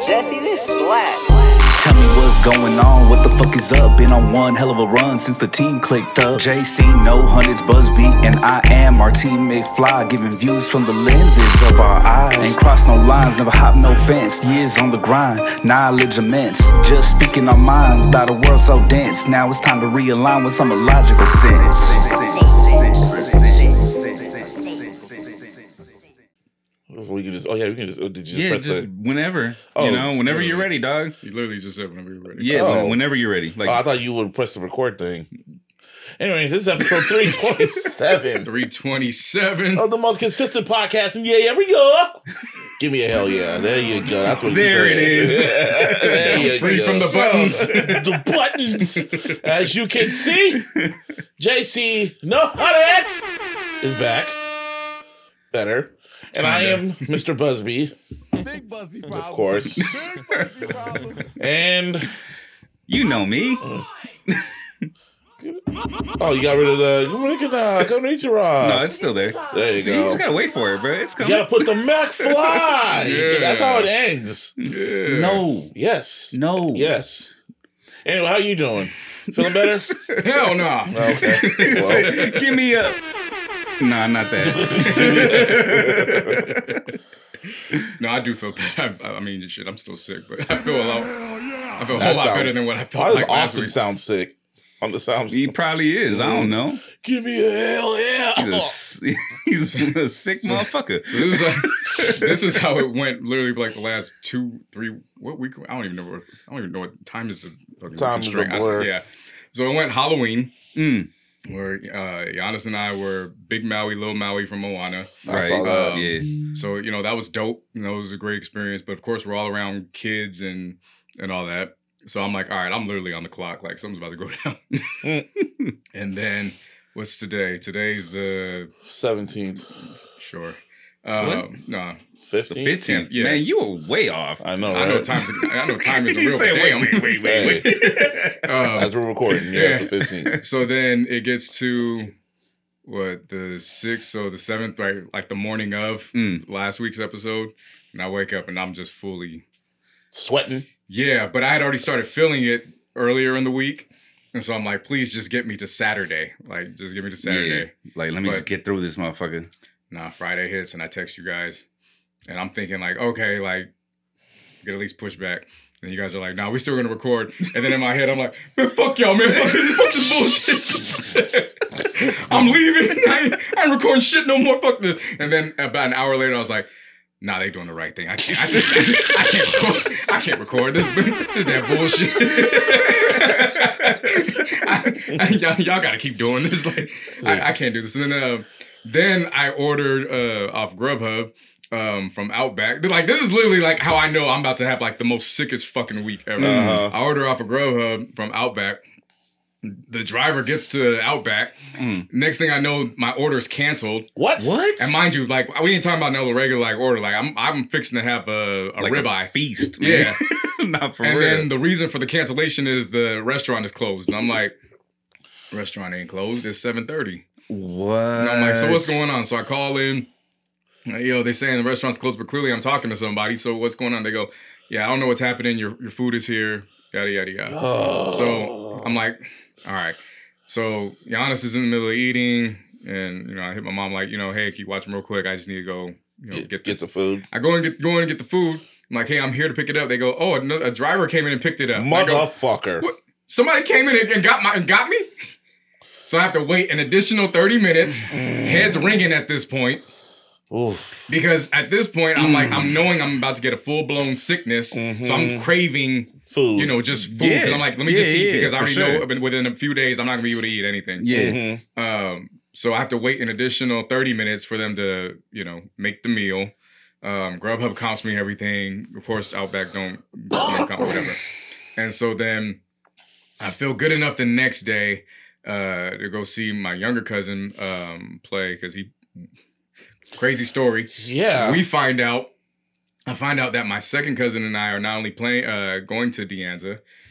Jesse, this slap. Tell me what's going on, what the fuck is up? Been on one hell of a run since the team clicked up. JC, no hundreds, Busby, and I am our team McFly, giving views from the lenses of our eyes. Ain't crossed no lines, never hop no fence. Years on the grind, knowledge immense. Just speaking our minds about a world so dense. Now it's time to realign with some illogical sense. We can just, we can just, did you just press the... whenever, whenever you're ready, dog. You literally just said whenever you're ready. Yeah, whenever you're ready. Like, I thought you would press the record thing. Anyway, this is episode 327. 327. Of the most consistent podcast. Yeah, here we go. Give me a hell yeah. There you go. That's what you said. There it is. There you Free go. from the buttons. The buttons. As you can see, JC No Hunnets is back. Better. And I am Mr. Busby. Big Busby Of problems. course. Big Busby problems. And you know me. you got rid of the Konnichiwa. No, it's still there. There you See, you just go. gotta wait for it, bro. It's You coming. gotta put the McFly. Yeah. That's how it ends. Yeah. No. Yes. No. Yes. Anyway, how you doing? Feeling better? Hell no. Okay. Well, Say, give me a. Nah, not that. No, I do feel bad. I mean, shit, I'm still sick, but I feel a whole that lot better sounds- than what I felt Why does like last Austin week. sound sick? On the sound. He probably is. I don't know. Give me a hell yeah. He's a sick motherfucker. This is how it went. Literally, for like the last 2-3 what week? I don't even know what time is. Time is a blur. Yeah. So it went Halloween. Where Giannis and I were Big Maui, Little Maui from Moana. I saw that. Yeah. So, that was dope. It was a great experience. But of course, we're all around kids and all that. So I'm like, all right, I'm literally on the clock. Like, something's about to go down. And then, what's today? Today's the 17th. Sure. What? No. 15th? 15th. Yeah. Man, you were way off. I know, I right? know time is a He real said, damn. wait. As we're recording, it's the 15th. So then it gets to the 6th, so the 7th, right? Like the morning of last week's episode, and I wake up and I'm just fully Sweating. yeah. But I had already started feeling it earlier in the week, and so I'm like, please just get me to Saturday. Like, just get me to Saturday. Yeah. Like, let me just get through this motherfucker. Nah, Friday hits, and I text you guys, and I'm thinking like, okay, like, get at least push back. And you guys are like, nah, we still gonna record. And then in my head, I'm like, man, fuck y'all, man. Fuck this bullshit. I'm leaving. I ain't recording shit no more. Fuck this. And then about an hour later, I was like, nah, they doing the right thing. I can't record this damn bullshit. Y'all gotta keep doing this. Like, I can't do this. And then I ordered off Grubhub. From Outback. Like, this is literally like how I know I'm about to have like the most sickest fucking week ever. I order off of Grubhub from Outback. The driver gets to Outback. Next thing I know, my order's canceled. What? And mind you, like, we ain't talking about no regular like order. Like, I'm fixing to have a Like ribeye a feast, man. Yeah. Not for and real. then the reason for the cancellation is the restaurant is closed. And I'm like, restaurant ain't closed. It's 7:30. What? And I'm like, so what's going on? So I call in. They saying the restaurant's closed, but clearly I'm talking to somebody. So what's going on? They go, yeah, I don't know what's happening. Your food is here. Yada, yada, yada. So I'm like, all right. So Giannis is in the middle of eating. And, I hit my mom like, hey, keep watching real quick. I just need to go, get the food. I go in and get the food. I'm like, hey, I'm here to pick it up. They go, oh, a driver came in and picked it up. Motherfucker. What? Somebody came in and got me? So I have to wait an additional 30 minutes. Head's ringing at this point. Oof. Because at this point, I'm like, I'm knowing I'm about to get a full-blown sickness. So I'm craving food. Just food. Because I'm like, let me just eat. Because I already know within a few days, I'm not going to be able to eat anything. Yeah. So I have to wait an additional 30 minutes for them to, make the meal. Grubhub comps me everything. Of course, Outback don't comp whatever. And so then I feel good enough the next day to go see my younger cousin play because he... Crazy story. Yeah. I find out that my second cousin and I are not only going to De Anza,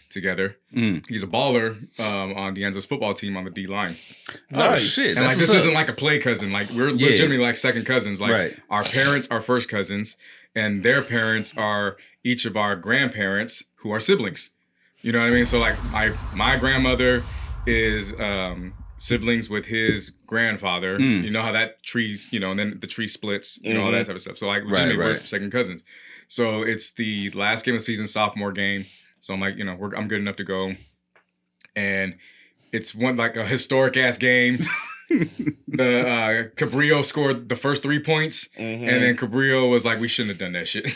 together. Mm. He's a baller on Deanza's football team on the D line. Nice. shit. And like That's this what's isn't up. like a play cousin. Like we're Yeah. legitimately like second cousins. Like Right. our parents are first cousins, and their parents are each of our grandparents who are siblings. You know what I mean? So like my grandmother is siblings with his grandfather. Mm. You know how that tree's, you know, and then the tree splits, you know, all that type of stuff. So like legitimately we're right. second cousins. So it's the last game of the season, sophomore game. So I'm like, you know, I'm good enough to go. And it's one like a historic ass game. The Cabrillo scored the first 3 points, and then Cabrillo was like, "We shouldn't have done that shit,"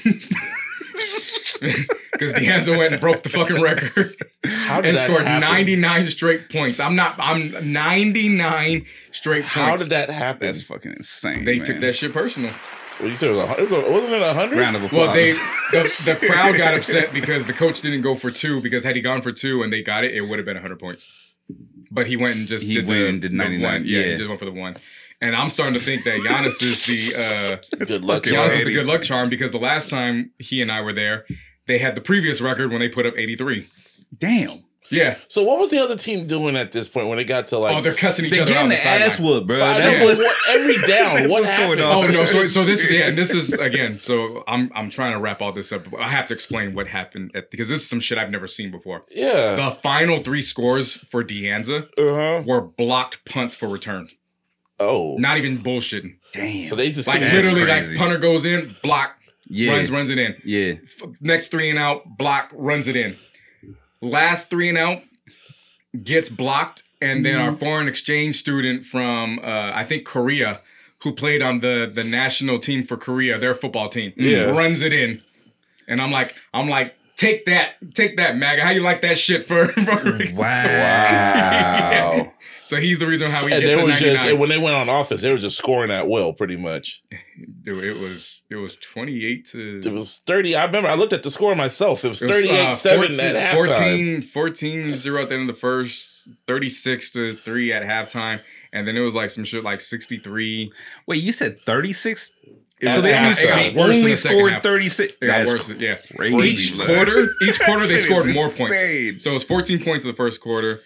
because Deanza went and broke the fucking record How did and that scored happen? 99 straight points. I'm 99 straight points. How did that happen? That's fucking insane. They man. took that shit personal. Well, you said wasn't it 100? Round of applause. Well, the crowd got upset because the coach didn't go for 2, because had he gone for 2 and they got it, it would have been 100 points. But he went and just He did went the, and did the 99, one. Yeah, he yeah. just went for the 1. And I'm starting to think that Giannis is the Good luck. fucking Giannis is Eddie. the good luck charm, because the last time he and I were there, they had the previous record when they put up 83. Damn. Yeah. So what was the other team doing at this point when they got to like? Oh, they're cussing each They other out on getting the the ass sideline. whooped, bro. I That's know, what. but every down. That's what what's going happened? on. Oh no! So this and this is again. So I'm trying to wrap all this up. I have to explain what happened because this is some shit I've never seen before. Yeah. The final 3 scores for Deanza Uh-huh. were blocked punts for return. Oh. Not even bullshitting. Damn. So they just Like couldn't- That's literally, crazy. like punter goes in, block, yeah. runs it in. Yeah. Next 3 and out, block, runs it in. Last 3 and out gets blocked, and then our foreign exchange student from I think Korea, who played on the national team for Korea, their football team, Yeah. runs it in. And I'm like, take that, MAGA. How you like that shit for Wow. Wow. So he's the reason how we And get they to were 99. just when they went on offense, they were just scoring at will, pretty much. Dude, it was 28 to It was 30. I remember I looked at the score myself. It was 38-7 at halftime. 14-0 at the end of the first, 36-3 at halftime. And then it was like some shit like 63. Wait, you said 36? It So was- they it got only worse in only the second scored half. 36. It got That's worse. Yeah. crazy. Each man. quarter they Shit scored is more insane. points. So it was 14 points in the first quarter,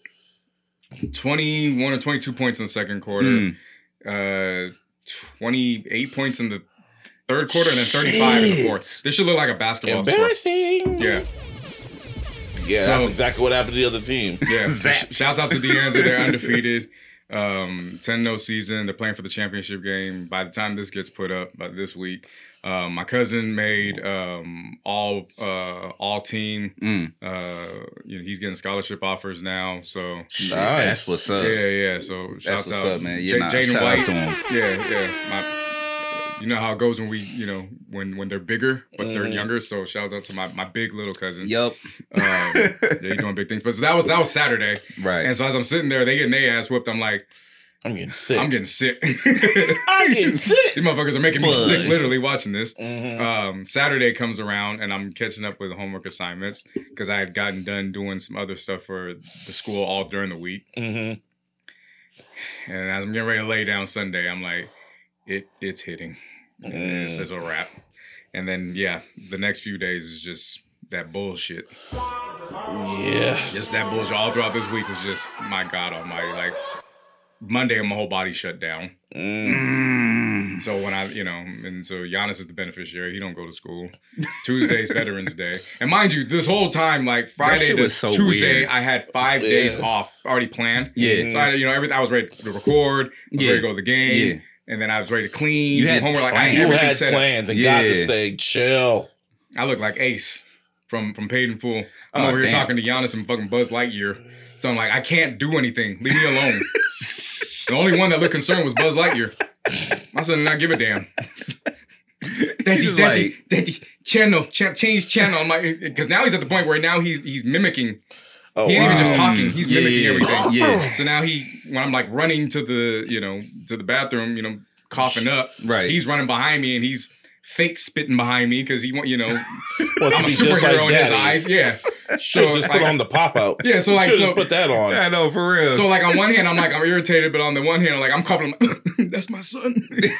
21 or 22 points in the second quarter, Mm. 28 points in the third quarter, and then 35 in the fourth. This should look like a basketball score. Embarrassing. Yeah. Yeah, that's So- exactly what happened to the other team. Yeah. Zap. Shouts out to Deanza. They're undefeated. 10-0 season. They're playing for the championship game. By the time this gets put up, by this week, my cousin made all team. Mm. He's getting scholarship offers now. So Shit, Nice. That's what's up. yeah. So That's shouts what's out, up, man. Yeah, Jaden shout out White. to him. Yeah. You know how it goes when we, when they're bigger but they're younger. So shout out to my big little cousin. Yup. Yeah, he's doing big things. But so that was Saturday. Right. And so as I'm sitting there, they getting their ass whooped. I'm like, I'm getting sick. I'm getting sick. I'm getting sick. These motherfuckers are making me Fuck. sick literally watching this. Mhm. Saturday comes around and I'm catching up with homework assignments because I had gotten done doing some other stuff for the school all during the week. Mhm. And as I'm getting ready to lay down Sunday, I'm like, it's hitting. This is a wrap. And then, the next few days is just that bullshit. Yeah. Just that bullshit all throughout this week was just, my God almighty. Like, Monday, my whole body shut down. Mm. So when and so Giannis is the beneficiary. He don't go to school. Tuesday's Veterans Day. And mind you, this whole time, like Friday shit to was so Tuesday, weird. I had 5 days off already planned. Yeah. So I was ready to record. I was Yeah. ready to go to the game. Yeah. And then I was ready to clean. You do had homework. Like, I plans. had You everything had set up. plans and got to Yeah. say, chill. I look like Ace from Paid in Full. I'm Oh, over here damn. talking to Giannis and fucking Buzz Lightyear. So I'm like, I can't do anything. Leave me alone. The only one that looked concerned was Buzz Lightyear. My son did not give a damn. Daddy, just daddy, change channel. I'm like, because now he's at the point where now he's mimicking. Oh, He ain't even just wow. talking. He's mimicking everything. Yeah. So now when I'm like running to the, to the bathroom, coughing up, Right. he's running behind me and he's fake spitting behind me because he want, Wants I'm to a be just superhero like in his that. eyes. Yeah. Should So, just like, put on the pop out. Yeah, so, like, should so- just put that on. I know, for real. So like on one hand, I'm irritated, but on the one hand, I'm like, I'm coughing. I'm like, that's my son.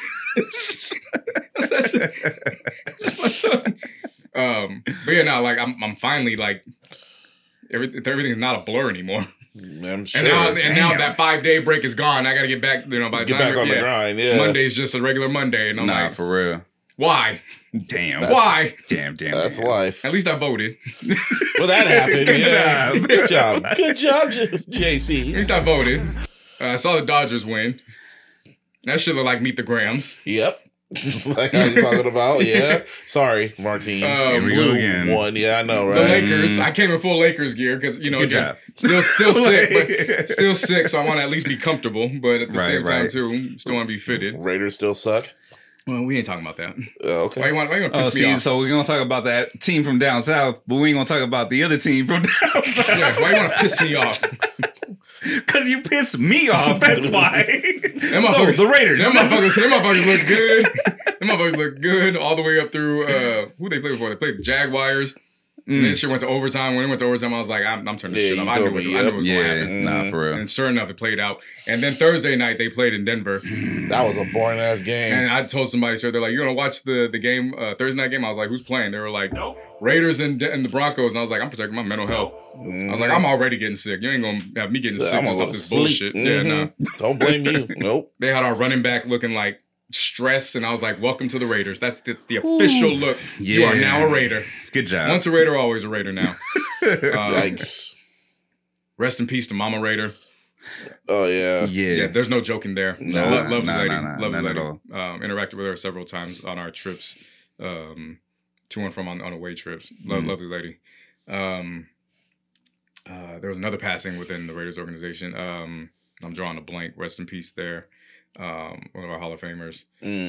that's my son. But yeah, no, like I'm finally like everything's not a blur anymore. I'm sure. And now that 5-day break is gone. I got to get back. By the Get time back on the grind. Yeah. Monday's just a regular Monday, and I'm Nah, like, for real. why? Damn. Why? Damn. That's damn. life. At least I voted. Well, that happened. Good yeah. job. Good job. Good job, At JC. least I voted. I saw the Dodgers win. That shit look like Meet the Grams. Yep. Like I was talking about. Yeah. Sorry, Martine. Here we go Blue again. won. Yeah, I know, The right? Lakers. I came in full Lakers gear because Good again, job. still sick, but still sick. So I want to at least be comfortable, but at the same time right. too, still want to be fitted. Raiders still suck. Well, we ain't talking about that. Okay. Why you want to Oh, piss me see, off? so we're gonna talk about that team from down south, but we ain't gonna talk about the other team from down south. Yeah, why you want to piss me off? Cause you piss me off. That's why. Them So motherfuckers- the Raiders. Them motherfuckers look good. Them motherfuckers look good all the way up through who they played before. They played the Jaguars. And this shit went to overtime. When it went to overtime, I was like, I'm turning this Yeah, shit you off. I knew told what me, was yep. going to happen. Yeah, nah, for real. And sure enough, it played out. And then Thursday night, they played in Denver. That was a boring ass game. And I told somebody, so they're like, you're going to watch the game, Thursday night game? I was like, who's playing? They were like, Raiders and the Broncos. And I was like, I'm protecting my mental health. I was like, I'm already getting sick. You ain't going to have me getting sick I'm just gonna off this sleep. bullshit. Yeah, nah. Don't blame you. Nope. They had our running back looking like stress, and I was like, welcome to the Raiders. That's the official look. You are Yeah. now a Raider. Good job. Once a Raider, always a Raider now. Yikes. Rest in peace to Mama Raider. Oh yeah. Yeah, there's no joking there. No, Lovely nah, lady. nah, Lovely none at lady. all. Interacted with her several times on our trips, to and from on away trips. Lovely lady. There was another passing within the Raiders organization. I'm drawing a blank. Rest in peace there. One of our Hall of Famers.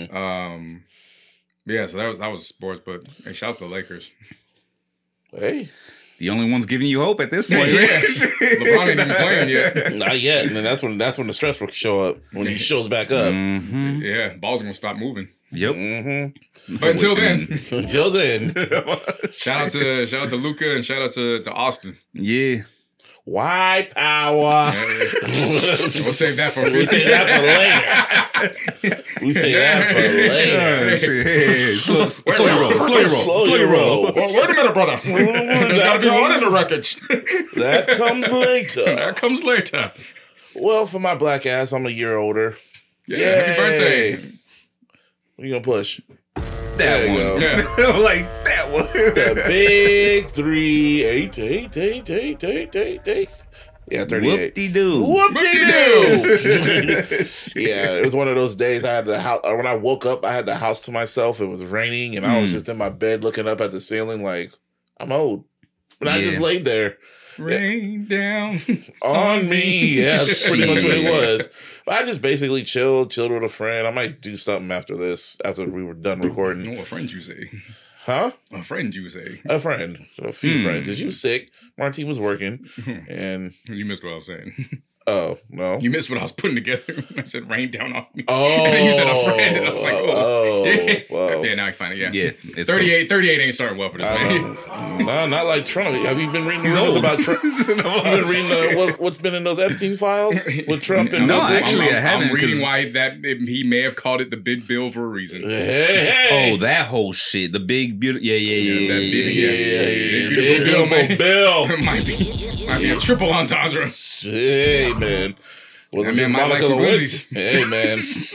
Yeah, so that was sports, but hey, shout out to the Lakers. Hey. The only one's giving you hope at this point. Yeah. LeBron ain't even playing yet. Not yet. And then that's when the stress will show up. When he shows back up. Mm-hmm. Yeah, balls are gonna stop moving. Yep. Mm-hmm. But until then, Until then. shout out to Luca and shout out to Austin. Yeah. White power. We'll save that for We say that for later. We say that for later. Oh, shit. Hey, slow your roll. Slow your roll. Well, wait a minute, brother. There's gotta be one in the wreckage. That comes later. That comes later. Well, for my black ass, I'm a year older. Yeah, happy birthday. What you gonna push? That There you one. go. Yeah. Like that one. The big 3, 8. Yeah, 38. Whoop-de-doo. Whoop-de-doo. Yeah, it was one of those days I had the house. When I woke up, I had the house to myself. It was raining, and I was just in my bed looking up at the ceiling like, I'm old. And I just laid there Rain down. on me. Yeah, that's pretty much what it Shit. was. But I just basically chilled with a friend. I might do something after this, after we were done recording. Oh, a friend you say. Huh? A friend you say. A friend. A few friends. Because you was sick. Martine was working. And, You missed what I was saying. oh, no. You missed what I was putting together. I said rain down on me. Oh. And then you said a friend, and I was like, oh. Yeah. Whoa. Yeah, now I find it. Yeah. Yeah. It's 38 ain't starting well for this, man. No, not like Trump. Have you been reading the He's rumors old. about Trump? You've been reading what's been in those Epstein files with Trump and No, Bill Clinton? actually, I haven't, I'm reading 'cause- why he may have called it the big bill for a reason. Hey. Oh, that whole shit. The big, beautiful. Yeah. that big, Big Big beautiful Bill. might be a triple entendre. Hey, man. Was That it man just might like Monica some Lewinsky? glizzies. Hey, man.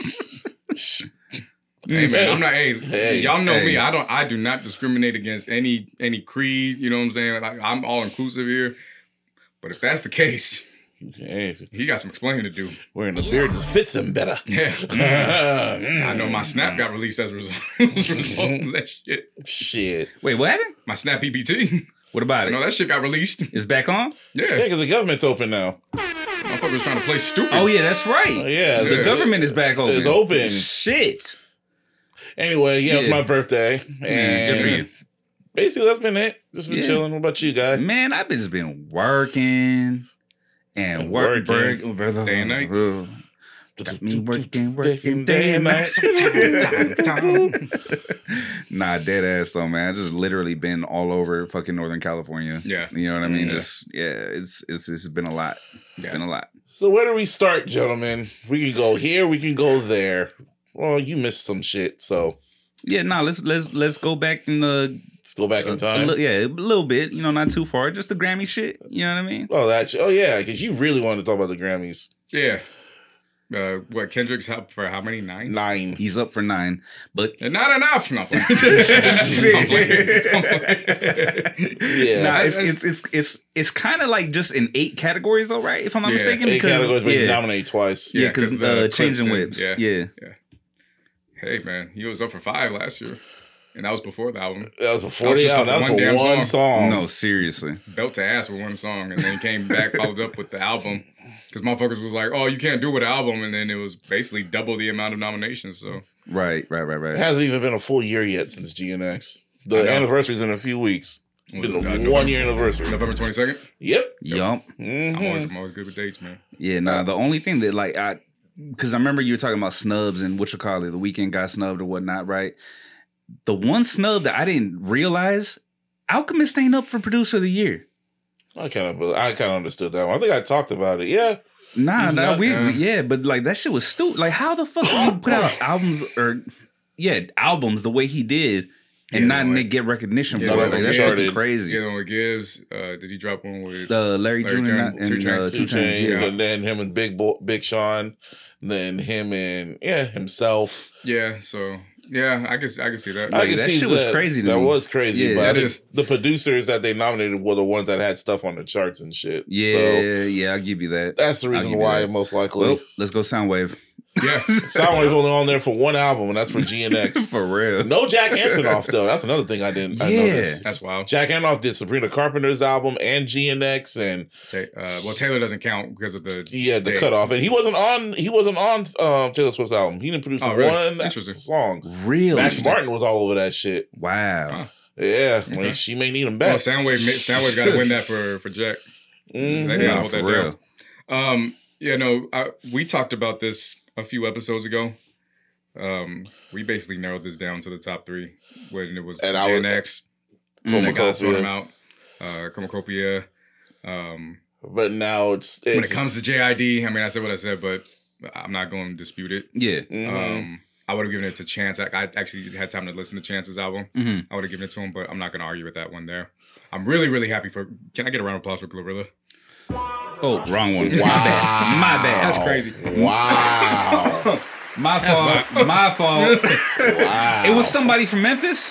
Hey man, I'm not. Hey. Y'all know me. Hey. I do not discriminate against any creed. You know what I'm saying? Like, I'm all inclusive here. But if that's the case, Hey, he got some explaining to do. wearing the beard just fits him better. Yeah. I know my snap got released as a result, of that shit. Shit. Wait, what happened? My snap PPT. What about I know it? that shit got released. It's back on? Yeah, Yeah. because the government's open now. Motherfucker was trying to play stupid. Oh, yeah, that's right. Yeah. The Yeah. government is back open. It's open. Shit. Anyway, yeah, it was Yeah. my birthday. And Good for you. basically, that's been it. Just been Yeah. chilling. What about you, guy? Man, I've just been working and Working. Day and night. Got me working day and night. Nah, dead ass though, man. I just literally been all over fucking Northern California. Yeah. You know what I mean? Yeah. Just it's been a lot. It's Yeah. been a lot. So where do we start, gentlemen? We can go here. We can go there. Well, you missed some shit, so Yeah, no, let's go back in the Just go back in time. a little bit. You know, not too far. Just the Grammy shit. You know what I mean? Oh, yeah, because you really wanted to talk about the Grammys. Yeah. What Kendrick's up for? How many? 9? 9. He's up for 9, but And not enough. No, I'm playing. I'm playing. Yeah. nah, it's kind of like just in 8 categories, though, right? If I'm not mistaken, 8 categories, but he's yeah, nominated twice. yeah, because the changing clips whips, and- yeah. Hey man, he was up for 5 last year, and that was before the album. That was before That was the just album. That like was one for damn one song. No, seriously. Belt to ass with one song, and then he came back, followed up with the album. Because motherfuckers was like, "Oh, you can't do it with an album," and then it was basically double the amount of nominations. So Right. It hasn't even been a full year yet since GNX. I The know. anniversary's in a few weeks. Was Been it, a 1 year anniversary. November 22nd. Yep. Yup. Mhm. I'm always good with dates, man. Yeah, nah, the only thing that like because I remember you were talking about snubs and what you call it, the Weeknd got snubbed or whatnot, right? The one snub that I didn't realize, Alchemist ain't up for producer of the year. I kind of understood that one. I think I talked about it. Yeah. Nah, He's not- yeah, but like that shit was stupid. Like, how the fuck would you put out albums albums the way he did and Yeah, not like- get recognition for Yeah, it? like Like, that's started- fucking crazy. Yeah, the one with Gibbs. Did he drop one with? Larry June June, and 2 2 Chainz. 2 Chainz, Chainz, yeah. and then him and Big Sean, and then him and himself. Yeah, so yeah, I can see that. Like, that shit was crazy to That me. was crazy. Yeah, but I that think is. the producers that they nominated were the ones that had stuff on the charts and shit. Yeah, So yeah, I'll give you that. that's the I'll reason give you why that. most likely. Well, let's go Soundwave. Yeah, Soundwave's only on there for one album, and that's for GNX. For real. No Jack Antonoff though. That's another thing I noticed. that's wild. Jack Antonoff did Sabrina Carpenter's album and GNX, and Well, Taylor doesn't count because of the the date. cutoff. And he wasn't on Taylor Swift's album. He didn't produce Oh, really? one Interesting. song. Really? Max Martin was all over that shit. Wow. Huh. Yeah, Okay. like, she may need him Well, back. Soundwave got to win that for Jack. Mhm. They gotta Nah, hold for that real. down. We talked about this a few episodes ago. We basically narrowed this down to the top 3 when it was And I was- GNX. Tomacopia. That got thrown out. Comacopia. But now it's When it comes to JID, I mean, I said what I said, but I'm not going to dispute it. Yeah. mhm. I would have given it to Chance. I actually had time to listen to Chance's album. hmm I would have given it to him, but I'm not going to argue with that one there. I'm really, really happy for. Can I get a round of applause for Glorilla? Oh, wrong one. Wow. My bad. That's crazy. Wow. My fault. My fault. Wow. It was somebody from Memphis.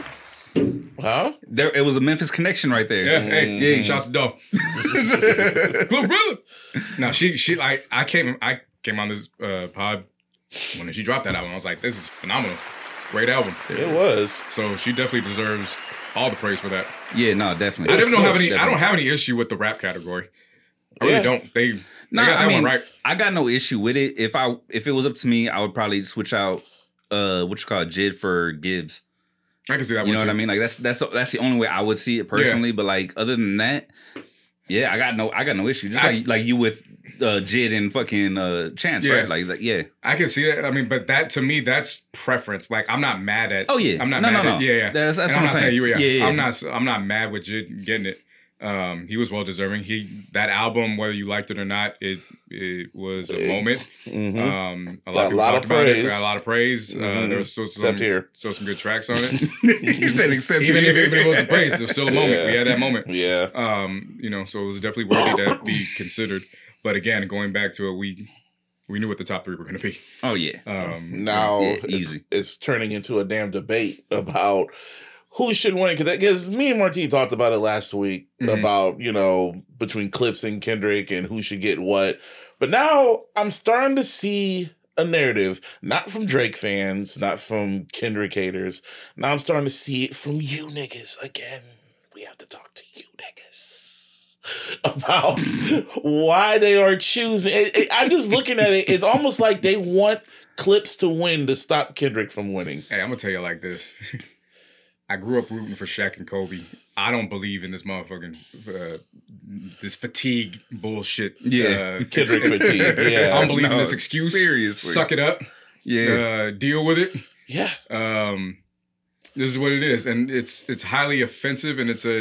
Huh? It was a Memphis connection right there. Yeah, hey, Yeah. shout out to Doe. Glorilla. No, she like I came on this pod when she dropped that album. I was like, this is phenomenal, great album. It was. So she definitely deserves all the praise for that. Yeah, no, definitely. I don't have any. Definitely. I don't have any issue with the rap category. I really Yeah. don't. They Nah, got that I mean, one right. I got no issue with it. If it was up to me, I would probably switch out what you call Jid for Gibbs. I can see that You one know too. what I mean? Like that's the only way I would see it personally. But like other than that, yeah, I got no issue. Just like you with Jid and fucking Chance, Yeah. right? Like yeah. I can see that. I mean, but that to me, that's preference. Like I'm not mad at. Oh yeah. I'm not no, mad no, at. no. Yeah, yeah. That's And what I'm I'm not saying. you. Yeah. Yeah. I'm not mad with Jid getting it. He was well deserving. That album, whether you liked it or not, it was a moment. Mhm. A Got lot a of people lot talked of about it. praise. Got a lot of praise. Mhm. There was still Except here. some good tracks on it. He said except even here. if it wasn't praise, it was still a moment. Yeah. We had that moment. Yeah. So it was definitely worthy to be considered. But again, going back to it, we knew what the top 3 were going to be. Oh yeah. Now Yeah, it's, easy. it's turning into a damn debate about who should win. Because me and Martine talked about it last week Mhm. about, between Clips and Kendrick and who should get what. But now I'm starting to see a narrative, not from Drake fans, not from Kendrick haters. Now I'm starting to see it from you niggas again. We have to talk to you niggas about why they are choosing. I'm just looking at it. It's almost like they want Clips to win to stop Kendrick from winning. Hey, I'm gonna tell you like this. I grew up rooting for Shaq and Kobe. I don't believe in this motherfucking this fatigue bullshit. Yeah. Kendrick fatigue. Yeah. I don't believe in No, this excuse. seriously. Suck it up. Yeah. Deal with it. Yeah. This is what it is, and it's highly offensive, and it's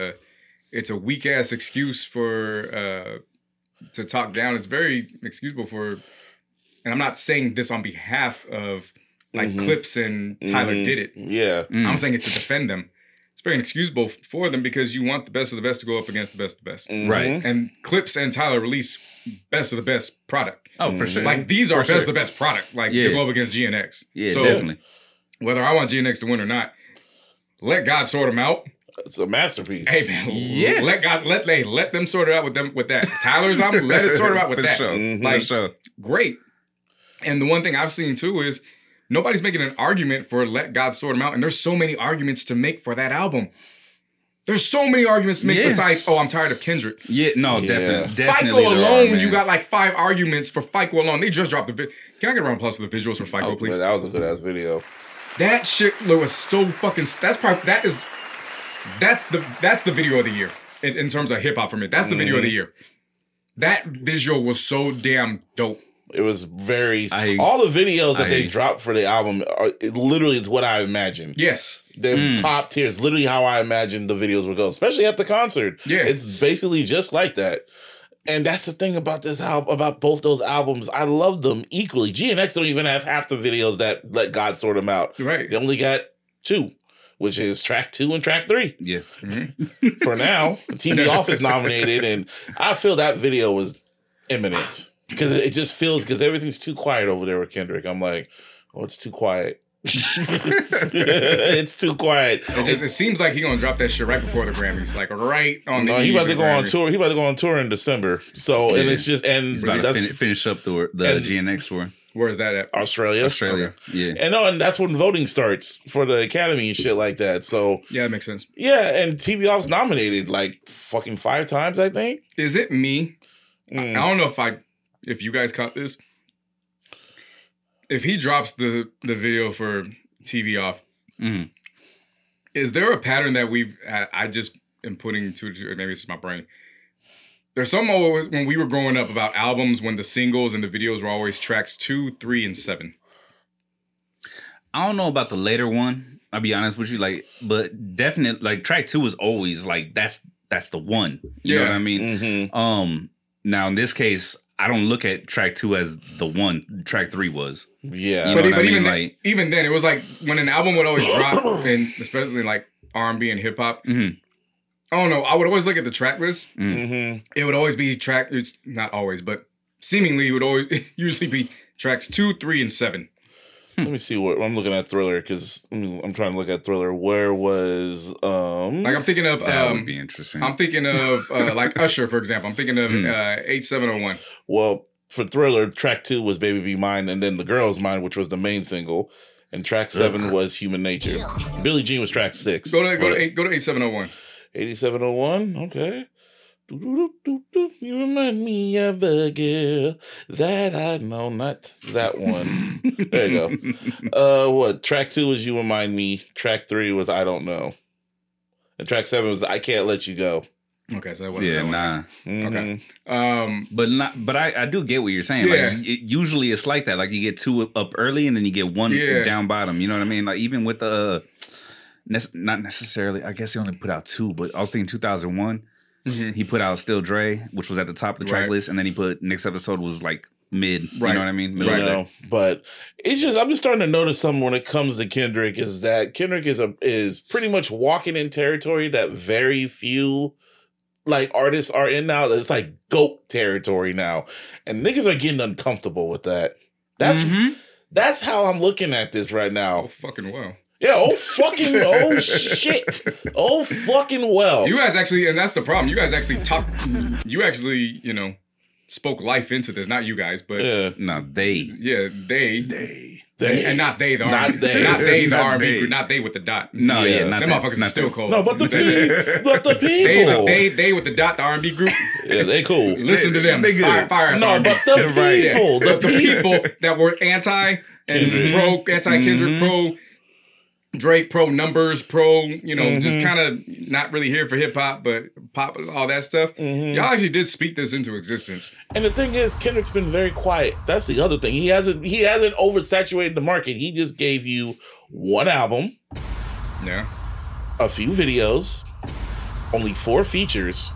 a weak ass excuse for to talk down. It's very excusable for, and I'm not saying this on behalf of like Mhm. Clips and Tyler Mhm. did it. Yeah. Mm. I'm saying it to defend them. it's very inexcusable for them because you want the best of the best to go up against the best of the best. Right. And Clips and Tyler release best of the best product. Oh, for sure. Like these are For best sure. of the best product. Like Yeah. to go up against GNX. Yeah, So, definitely. whether I want GNX to win or not, let God sort them out. It's a masterpiece. Hey man, Yeah. let them sort it out with that. Tyler's album, let it sort it out with For that. sure. Like For sure. great. And the one thing I've seen too is nobody's making an argument for let God sort them out. And there's so many arguments to make for that album. There's so many arguments to make Yes. besides, oh, I'm tired of Kendrick. Yeah, no, Yeah. definitely. FICO there alone, are, man. you got like 5 arguments for FICO alone. They just dropped the Can I get a round of applause for the visuals for FICO, Oh, please? man, that was a good ass video. That shit was so fucking. That's the video of the year in terms of hip hop for me. That's the video of the year. That visual was so damn dope. It was very. I- all the videos that I- they dropped for the album are it literally is what I imagined. Yes. The top tier is literally how I imagined the videos would go, especially at the concert. Yeah. It's basically just like that. And that's the thing about this album, about both those albums. I love them equally. GNX don't even have half the videos that let God sort them out. Right. They only got 2, which is track 2 and track 3. Yeah. For now, TV Off is nominated, and I feel that video was imminent because it just feels because everything's too quiet over there with Kendrick. I'm like, oh, it's too quiet. It's too quiet. It seems like he gonna drop that shit right before the Grammys, like right on the. No, he eve about of to the go on Grammys. tour. He about to go on tour in December. So and Yeah. it's just and He's about to that's finish up the and- GNX tour. Where is that at? Australia. Australia. Yeah. And no, and that's when voting starts for the Academy and shit like that. So Yeah, that makes sense. yeah, and TV Off's nominated like fucking 5 times, I think. Is it me? Mm. I don't know if you guys caught this. If he drops the video for TV Off, Mhm. is there a pattern that I just am putting to maybe it's just my brain. There's some always when we were growing up about albums when the singles and the videos were always tracks 2, 3, and 7. I don't know about the later one. I'll be honest with you, like, but definitely, like, track 2 is always like that's the one. You know Yeah. what I mean? Mm-hmm. Now in this case, I don't look at track 2 as the one. Track 3 was. Yeah. You know But, what I even mean? then, even then, it was like when an album would always drop, and especially like R&B and hip hop. Mhm. I don't know. I would always look at the track list. Mm-hmm. It would always be track. It's not always, but seemingly it would always usually be tracks 2, 3, and 7. Let me see what I'm looking at Thriller because I'm trying to look at Thriller. Where was Like I'm thinking of That would be interesting. I'm thinking of like Usher, for example. I'm thinking of 8701. well for Thriller, track 2 was Baby Be Mine, and then The Girl's Mine, which was the main single, and track 7 was Human Nature. Billie Jean was track 6. Go to 8701. 8701. Okay. Doo-doo-doo-doo-doo. You remind me of a girl that I know, not that one. There you go. What track 2 was You Remind Me. Track 3 was I Don't Know, and track 7 was I Can't Let You Go. Okay, so that wasn't yeah, that one. nah. Mhm. Okay. But I do get what you're saying. Yeah. Like usually it's like that. Like you get 2 up early and then you get 1 Yeah. down bottom. You know what I mean? Like even with the not necessarily. I guess he only put out 2, but I was thinking 2001. Mhm. He put out Still Dre, which was at the top of the track Right. list, and then he put next episode was like mid. Right. You know what I mean? You Middle of the day. know, but it's just I'm just starting to notice something when it comes to Kendrick is that Kendrick is pretty much walking in territory that very few like artists are in now. It's like GOAT territory now, and niggas are getting uncomfortable with that. That's how I'm looking at this right Oh, now. fucking well. Yeah. Oh fucking. Oh shit. Oh fucking well. You guys actually, and that's the problem. You guys actually spoke life into this. Not you guys, but Yeah. No, they. yeah, they. They. And not they, the Not R&B. they. Not they, the Not R&B they. group. Not they with the dot. No, Yeah. yeah, not Them that. motherfuckers Not are still that. cold. No, but the people. They with the dot, the R&B group. Yeah, they cool. Listen to them. They good. Fire us No, R&B. but the Right. people. Yeah. The the people. people that were anti and Kendrick. pro, anti-Kendrick, pro Drake, pro numbers, pro, just kind of not really here for hip hop, but pop, all that stuff. Y'all actually did speak this into existence. And the thing is, Kendrick's been very quiet. That's the other thing. He hasn't oversaturated the market. He just gave you 1 album, Yeah. a few videos, only 4 features,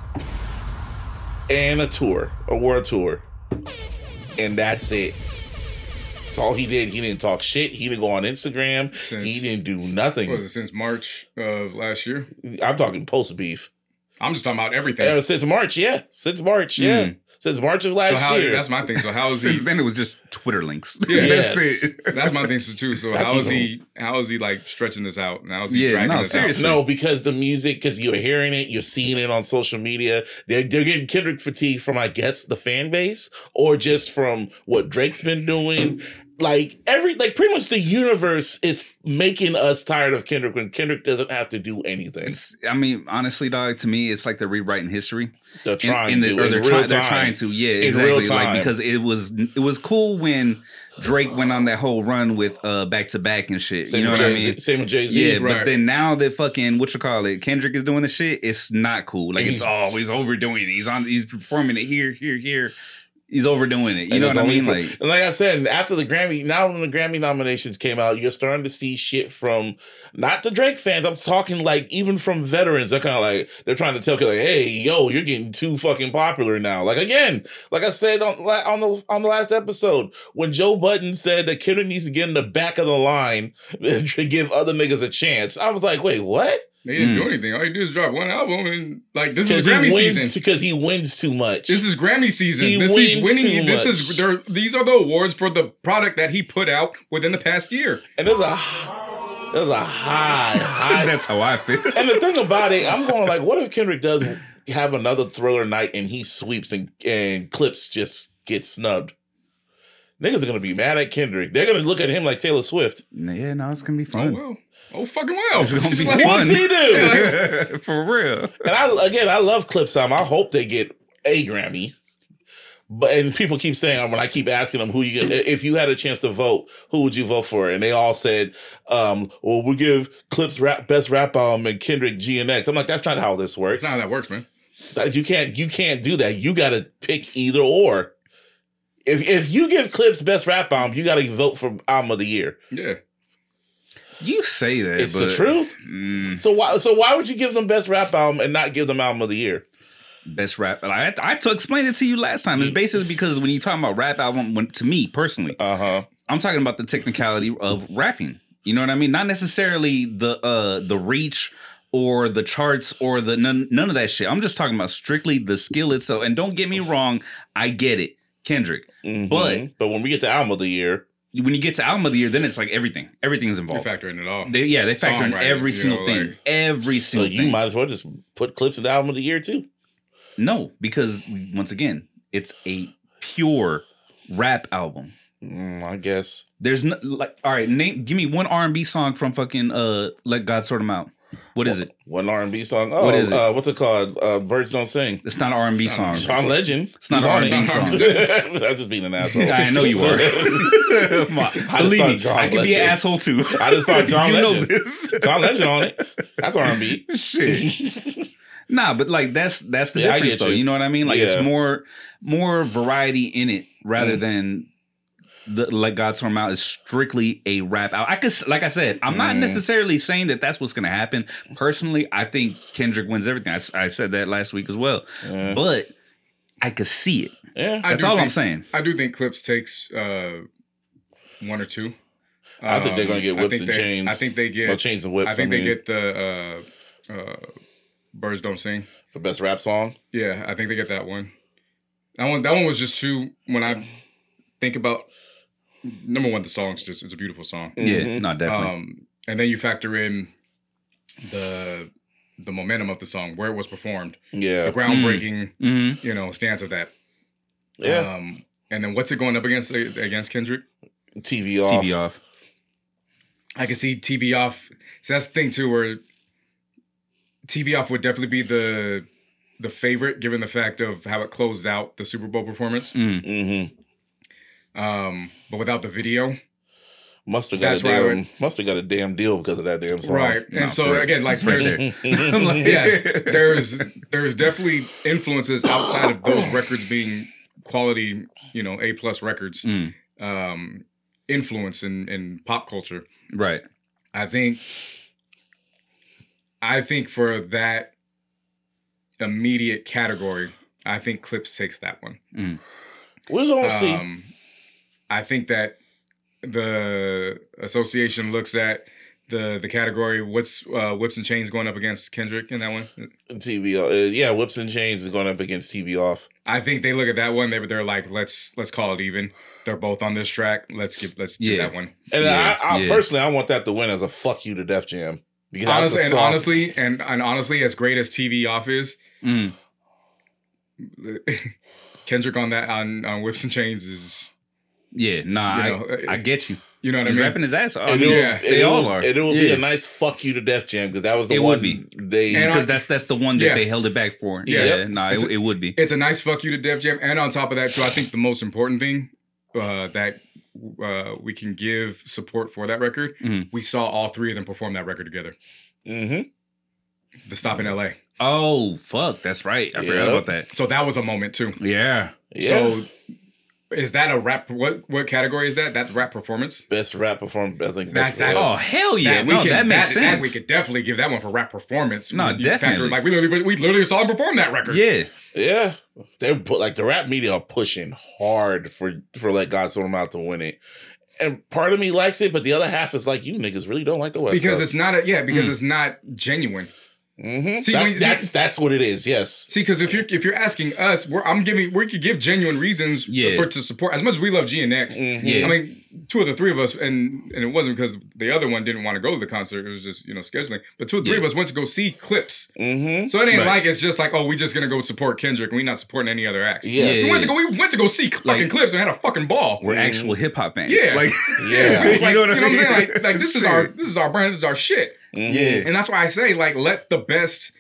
and a world tour. And that's it. That's all he did. He didn't talk shit. He didn't go on Instagram. He didn't do nothing. What was it, since March of last year? I'm talking post beef. I'm just talking about everything. Since March, yeah. Since March of last year. That's my thing. So how is he? Since then, it was just Twitter links. Yeah, Yes. That's it. That's my thing too. So That's how is even- he? How is he like stretching this out? And how is he Yeah, dragging no, this seriously. No, because the music, because you're hearing it, you're seeing it on social media. They're getting Kendrick fatigue from, I guess, the fan base, or just from what Drake's been doing. Pretty much the universe is making us tired of Kendrick when Kendrick doesn't have to do anything. I mean, honestly, dog, to me, it's like they're rewriting history. They're trying to. They're trying to. Yeah, In exactly. real time. Like, because it was cool when Drake went on that whole run with back to back and shit. Same you know with what I Jay-Z- mean? Same with Jay-Z. Yeah, Right. but then now that fucking Kendrick is doing the shit, it's not cool. Like, And it's always overdoing it. He's performing it here. He's overdoing it. You And know it's what I only mean? and like I said, after the Grammy, now when the Grammy nominations came out, you're starting to see shit from not the Drake fans. I'm talking like even from veterans. They're kind of like they're trying to tell you like, hey, yo, you're getting too fucking popular now. Like again, like I said on the last episode, when Joe Budden said that Kendrick needs to get in the back of the line to give other niggas a chance, I was like, wait, what? They didn't do anything. All you do is drop one album and like this is Grammy season. Because he wins too much. This is Grammy season. He He's wins winning. too These are the awards for the product that he put out within the past year. and there's a high. That's how I feel. And the thing about it, I'm going like, what if Kendrick does have another Thriller night and he sweeps and Clips just get snubbed? Niggas are gonna be mad at Kendrick. They're gonna look at him like Taylor Swift. Yeah, no, it's gonna be Oh fun. well. Oh fucking well. It's gonna be Like, fun. What he do? For real. And I love Clips album. I hope they get a Grammy. And people keep saying when I keep asking them if you had a chance to vote, who would you vote for? And they all said, well, we'll give Clips best rap album and Kendrick GNX. I'm like, that's not how this works. That's not how that works, man. You can't do that. You gotta pick either or. If you give Clips best rap album, you gotta vote for album of the year. Yeah. You say that, It's but the truth. So why would you give them best rap album and not give them album of the year? best rap. I had to explain it to you last time. It's basically because when you talk about rap album, to me personally, I'm talking about the technicality of rapping. You know what I mean? Not necessarily the reach or the charts or the none of that shit. I'm just talking about strictly the skill itself. And don't get me wrong, I get it, Kendrick. But when we get to album of the year, when you get to album of the year, then it's like everything is involved. They factor in it all. They factor in Songwriting, every single thing. like- Every so single you thing. might as well just put Clips in the album of the year too. No, because once again, it's a pure rap album. I guess. There's no like, all right, give me one R&B song from fucking Let God Sort 'Em Out. What is it? One R&B song. Oh, What is it? What's it called? Birds Don't Sing. It's not an R&B song. John Legend. It's not an He's on R&B it. song. I'm just being an asshole. I know you are. Believe me, John I can be an Legend. asshole too. I just thought John you Legend. know this. John Legend on it. That's R&B. Shit. Nah, but like that's the Yeah, I difference get though. you. You know what I mean? Like Yeah. it's more variety in it rather than the Let God Sort 'Em Out is strictly a rap out. Like I said, I'm not necessarily saying that that's what's going to happen. Personally, I think Kendrick wins everything. I said that last week as well. Yeah. But I could see it. Yeah. That's all I'm saying. I do think Clips takes one or two. I think they're gonna get whips and chains. I think they get Well, chains and whips. I think they get the Birds Don't Sing. the best rap song. Yeah, I think they get that one. That one was just too. When I think about number one, the song's just it's a beautiful song. Yeah, no, definitely. And then you factor in the momentum of the song, where it was performed, Yeah. the groundbreaking, Mhm. stance of that. Yeah. And then what's it going up against Kendrick? TV off. TV off. I can see TV off. So that's the thing too, where TV off would definitely be the favorite, given the fact of how it closed out the Super Bowl performance. Mm-hmm. But without the video, Must have That's why I got a damn deal because of that damn song. right? Nah, And so for real. again, like It's right there's there. I'm like, there's definitely influences outside of those records being quality, A+ records. Influence in pop culture. right. I think for that immediate category, I think Clips takes that one. We're gonna see. I think that the association looks at the category, what's Whips and Chains going up against Kendrick in that one? TB, Whips and Chains is going up against TB Off. I think they look at that one. They're like, let's call it even. They're both on this track. Let's do that one. And I personally, I want that to win as a fuck you to Def Jam. Because honestly, as great as TV Off is, Kendrick on that on Whips and Chains is. Yeah, I get you. You know what He's I mean? rapping his ass off. They all are. It will be a nice fuck you to Def Jam because that was the one. Because that's the one that they held it back for. It would be. It's a nice fuck you to Def Jam, and on top of that too, I think the most important thing that we can give support for that record, we saw all three of them perform that record together. Mm-hmm. The Stop in LA. Oh fuck, that's right. I forgot about that. So that was a moment too. Yeah. So. Is that a rap? What category is that? That's rap performance. Best rap performance. I think that's oh hell yeah! That makes sense. We could definitely give that one for rap performance. No, definitely. Like we literally saw him perform that record. Yeah. They put like the rap media are pushing hard for Let God Sort Him Out to win it. And part of me likes it, but the other half is like, you niggas really don't like the West because Coast. It's not it's not genuine. Mm-hmm. See, that's what it is. Yes. See, because if you're asking us, we could give genuine reasons to support. As much as we love GNX, I mean, two of the three of us, and it wasn't because the other one didn't want to go to the concert. It was just scheduling. But two or three of us went to go see Clips. Mm-hmm. So it ain't like it's just like, oh, we just gonna go support Kendrick and we not supporting any other acts. We went to go see fucking Clips and had a fucking ball. We're actual hip hop fans. Yeah, you know what I mean? saying? Like this is our brand. This is our shit. Mm-hmm. Yeah, and that's why I say like let the best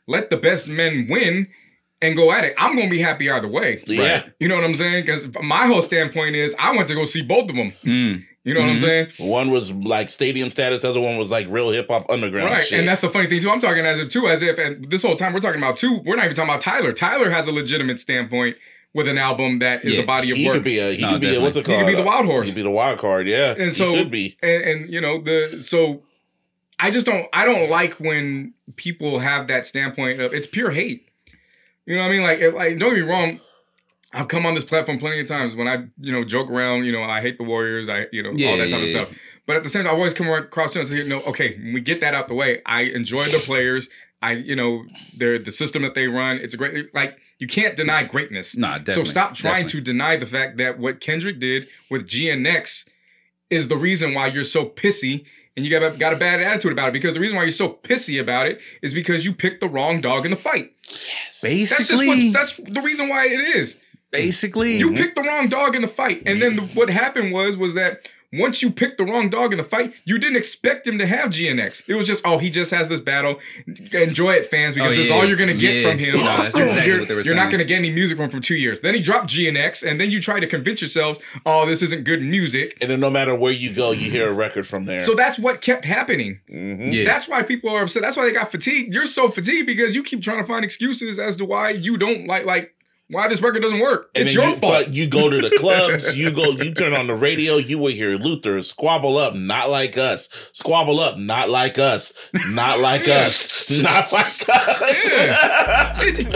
men win and go at it. I'm gonna be happy either way. Yeah, right? You know what I'm saying? Because my whole standpoint is I went to go see both of them. You know what I'm saying? One was like stadium status, the other one was like real hip hop underground shit. And that's the funny thing too. I'm talking as if and this whole time we're talking about two. We're not even talking about Tyler. Tyler has a legitimate standpoint with an album that is a body of work. He could be what's it called? He could be the wild horse. He could be the wild card. Yeah, and so he could be. And you know so. I don't like when people have that standpoint of it's pure hate. You know what I mean? Like don't get me wrong. I've come on this platform plenty of times when I, joke around, I hate the Warriors, all that type of stuff. But at the same time, I always come across to and say, okay, when we get that out the way, I enjoy the players. They're the system that they run. It's a great, you can't deny greatness. Nah, definitely. So stop trying to deny the fact that what Kendrick did with GNX is the reason why you're so pissy and you got a bad attitude about it, because the reason why you're so pissy about it is because you picked the wrong dog in the fight. Yes. Basically. That's the reason why it is. Basically. You picked the wrong dog in the fight. And then what happened was that once you picked the wrong dog in the fight, you didn't expect him to have GNX. It was just, he just has this battle. Enjoy it, fans, because this is all you're going to get from him. No, that's exactly what they were saying. You're not going to get any music from him for 2 years. Then he dropped GNX, and then you try to convince yourselves, this isn't good music. And then no matter where you go, you hear a record from there. So that's what kept happening. Mm-hmm. Yeah. That's why people are upset. That's why they got fatigued. You're so fatigued because you keep trying to find excuses as to why you don't like why this record doesn't work. It's your fault. But you go to the clubs, you turn on the radio, you will hear Luther squabble up, not like us. Squabble up, not like us. Not like us. Not like us. Yeah.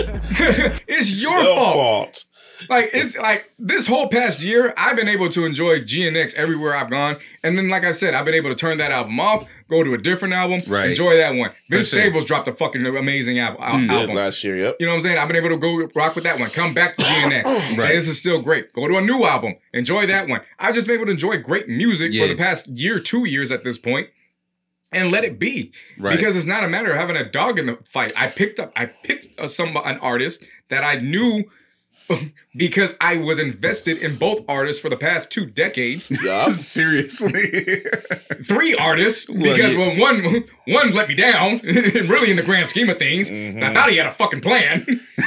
It's your fault. It's like this whole past year, I've been able to enjoy GNX everywhere I've gone. And then, like I said, I've been able to turn that album off, go to a different album, enjoy that one. Vince Staples dropped a fucking amazing album. Last year, yep. You know what I'm saying? I've been able to go rock with that one. Come back to GNX. Say this is still great. Go to a new album. Enjoy that one. I've just been able to enjoy great music for the past year, 2 years at this point. And let it be. Because it's not a matter of having a dog in the fight. I picked an artist that I knew because I was invested in both artists for the past 2 decades. Yeah, seriously. 3 artists, because one let me down, really in the grand scheme of things. Mm-hmm. I thought he had a fucking plan.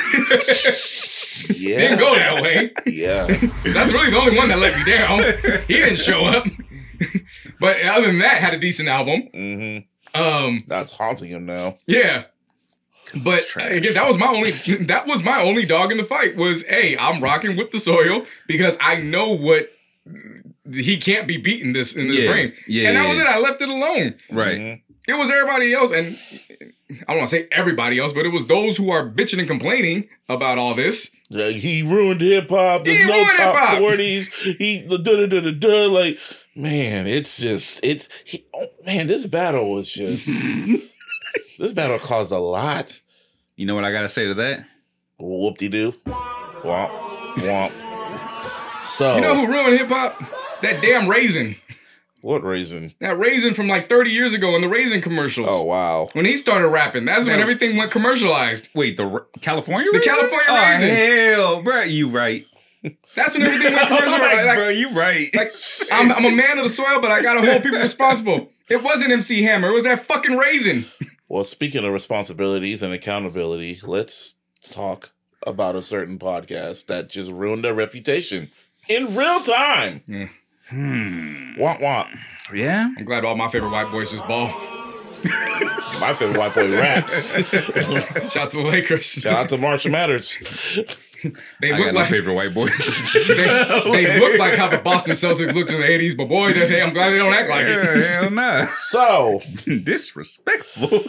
Didn't go that way. Yeah. That's really the only one that let me down. He didn't show up. But other than that, had a decent album. Mm-hmm. That's haunting him now. Yeah. But again, that was my only dog in the fight was, I'm rocking with the soil because I know what he can't be beaten in this frame. And that was it. I left it alone. Right. Mm-hmm. It was everybody else. And don't want to say everybody else, but it was those who are bitching and complaining about all this. Like, he ruined hip hop. There's no top 40s. He like, man, this battle was just this battle caused a lot. You know what I gotta say to that? Whoop-de-doo. Womp, womp. So You know who ruined hip hop? That damn Raisin. what Raisin? That Raisin from like 30 years ago in the Raisin commercials. Oh wow. When he started rapping, that's when everything went commercialized. Wait, California The Raisin? California Raisin. Oh, hell, bro, you right. That's when everything went commercialized. Like, bro, you right. Like, I'm a man of the soil, but I gotta hold people responsible. It wasn't MC Hammer. It was that fucking Raisin. Well, speaking of responsibilities and accountability, let's talk about a certain podcast that just ruined their reputation in real time. Yeah. Womp womp. Yeah? I'm glad all my favorite white boys just ball. My favorite white boy raps. Shout out to the Lakers. Shout out to Marshall Matters. They I look got no like favorite white boys. they look like how the Boston Celtics looked in the 80s, but boy, I'm glad they don't act like it. Hell nah. So Disrespectful.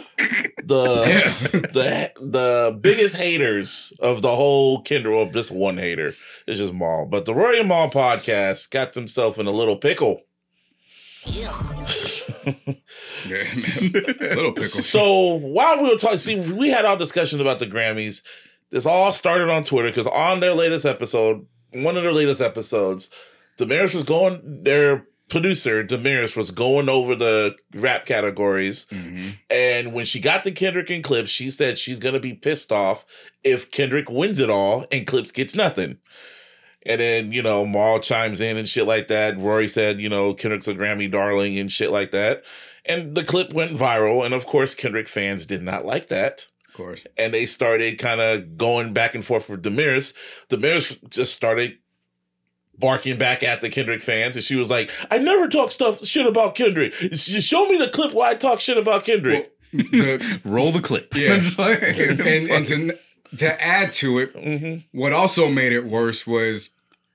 the biggest haters of the whole Kendrick, well, just one hater, is just Maul. But the Rory and Maul podcast got themselves in a little pickle. Yeah, man. Little pickle. So while we were talking, see, we had our discussions about the Grammys. This all started on Twitter because on their latest episode, one of their latest episodes, their producer, Damaris, was going over the rap categories. Mm-hmm. And when she got to Kendrick and Clips, she said she's going to be pissed off if Kendrick wins it all and Clips gets nothing. And then, Maul chimes in and shit like that. Rory said, Kendrick's a Grammy darling and shit like that. And the clip went viral. And of course, Kendrick fans did not like that. Of course. And they started kind of going back and forth with Damaris. Damaris just started barking back at the Kendrick fans. And she was like, I never talk shit about Kendrick. Show me the clip where I talk shit about Kendrick. Well, Roll the clip. Yeah. and to add to it, Mm-hmm. what also made it worse was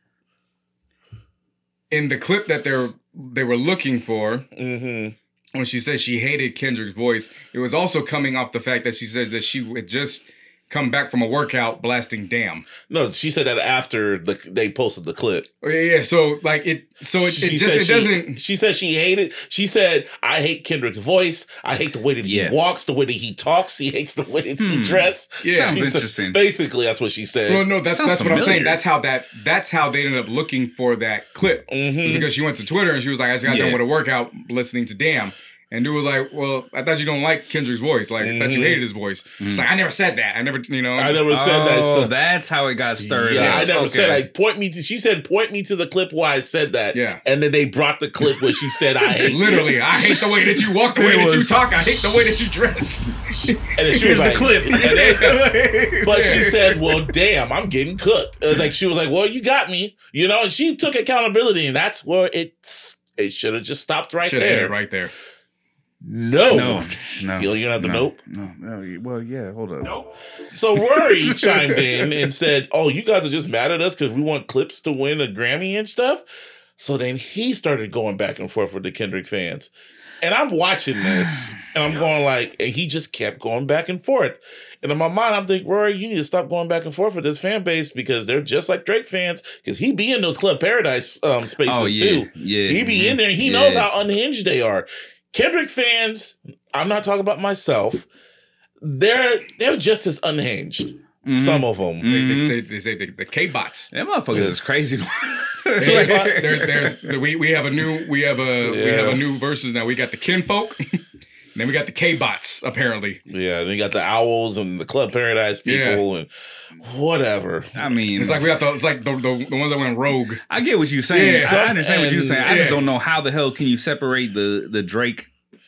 in the clip that they were looking for, Mm-hmm. when she said she hated Kendrick's voice, it was also coming off the fact that she says that she had just come back from a workout blasting Damn. No, she said that after they posted the clip. Oh, yeah. So like it doesn't. She said she hated. She said, I hate Kendrick's voice. I hate the way that he walks, the way that he talks. He hates the way that he dressed. Yeah. Sounds She said- interesting. basically, that's what she said. Well, no, that's Sounds what I'm saying. familiar. That's how they ended up looking for that clip. Mm-hmm. It's because she went to Twitter and she was like, I just got done with a workout listening to Damn. And dude was like, well, I thought you don't like Kendrick's voice. Like, I thought you hated his voice. She's like, I never said that. I never said that. Oh, that's how it got stirred. Yeah, up. I never said. Okay. She said, point me to the clip where I said that. Yeah. And then they brought the clip where she said, I hate. Literally, I hate the way that you walk, the way that you talk. I hate the way that you dress. And then she was like, clip. But she said, well, damn, I'm getting cooked. It was like, she was like, well, you got me, and she took accountability, and that's where it should have just stopped right Should have there. ended right there. No. No. You don't have the nope? No. Well, yeah, hold up. Nope. So Rory chimed in and said, oh, you guys are just mad at us because we want Clips to win a Grammy and stuff. So then he started going back and forth with the Kendrick fans. And I'm watching this and I'm going and he just kept going back and forth. And in my mind, I'm thinking, Rory, you need to stop going back and forth with this fan base because they're just like Drake fans because he be in those Club Paradise spaces too. Yeah. He be in there. He knows how unhinged they are. Kendrick fans, I'm not talking about myself. They're just as unhinged. Mm-hmm. Some of them. They say the K-bots. That motherfuckers is crazy. We have a new verses now. We got the Kinfolk. Then we got the K-bots, apparently. Yeah, then you got the Owls and the Club Paradise people and whatever. I mean, it's like the ones that went rogue. I get what you're saying. Yeah. I understand what you're saying. I just don't know how the hell can you separate the Drake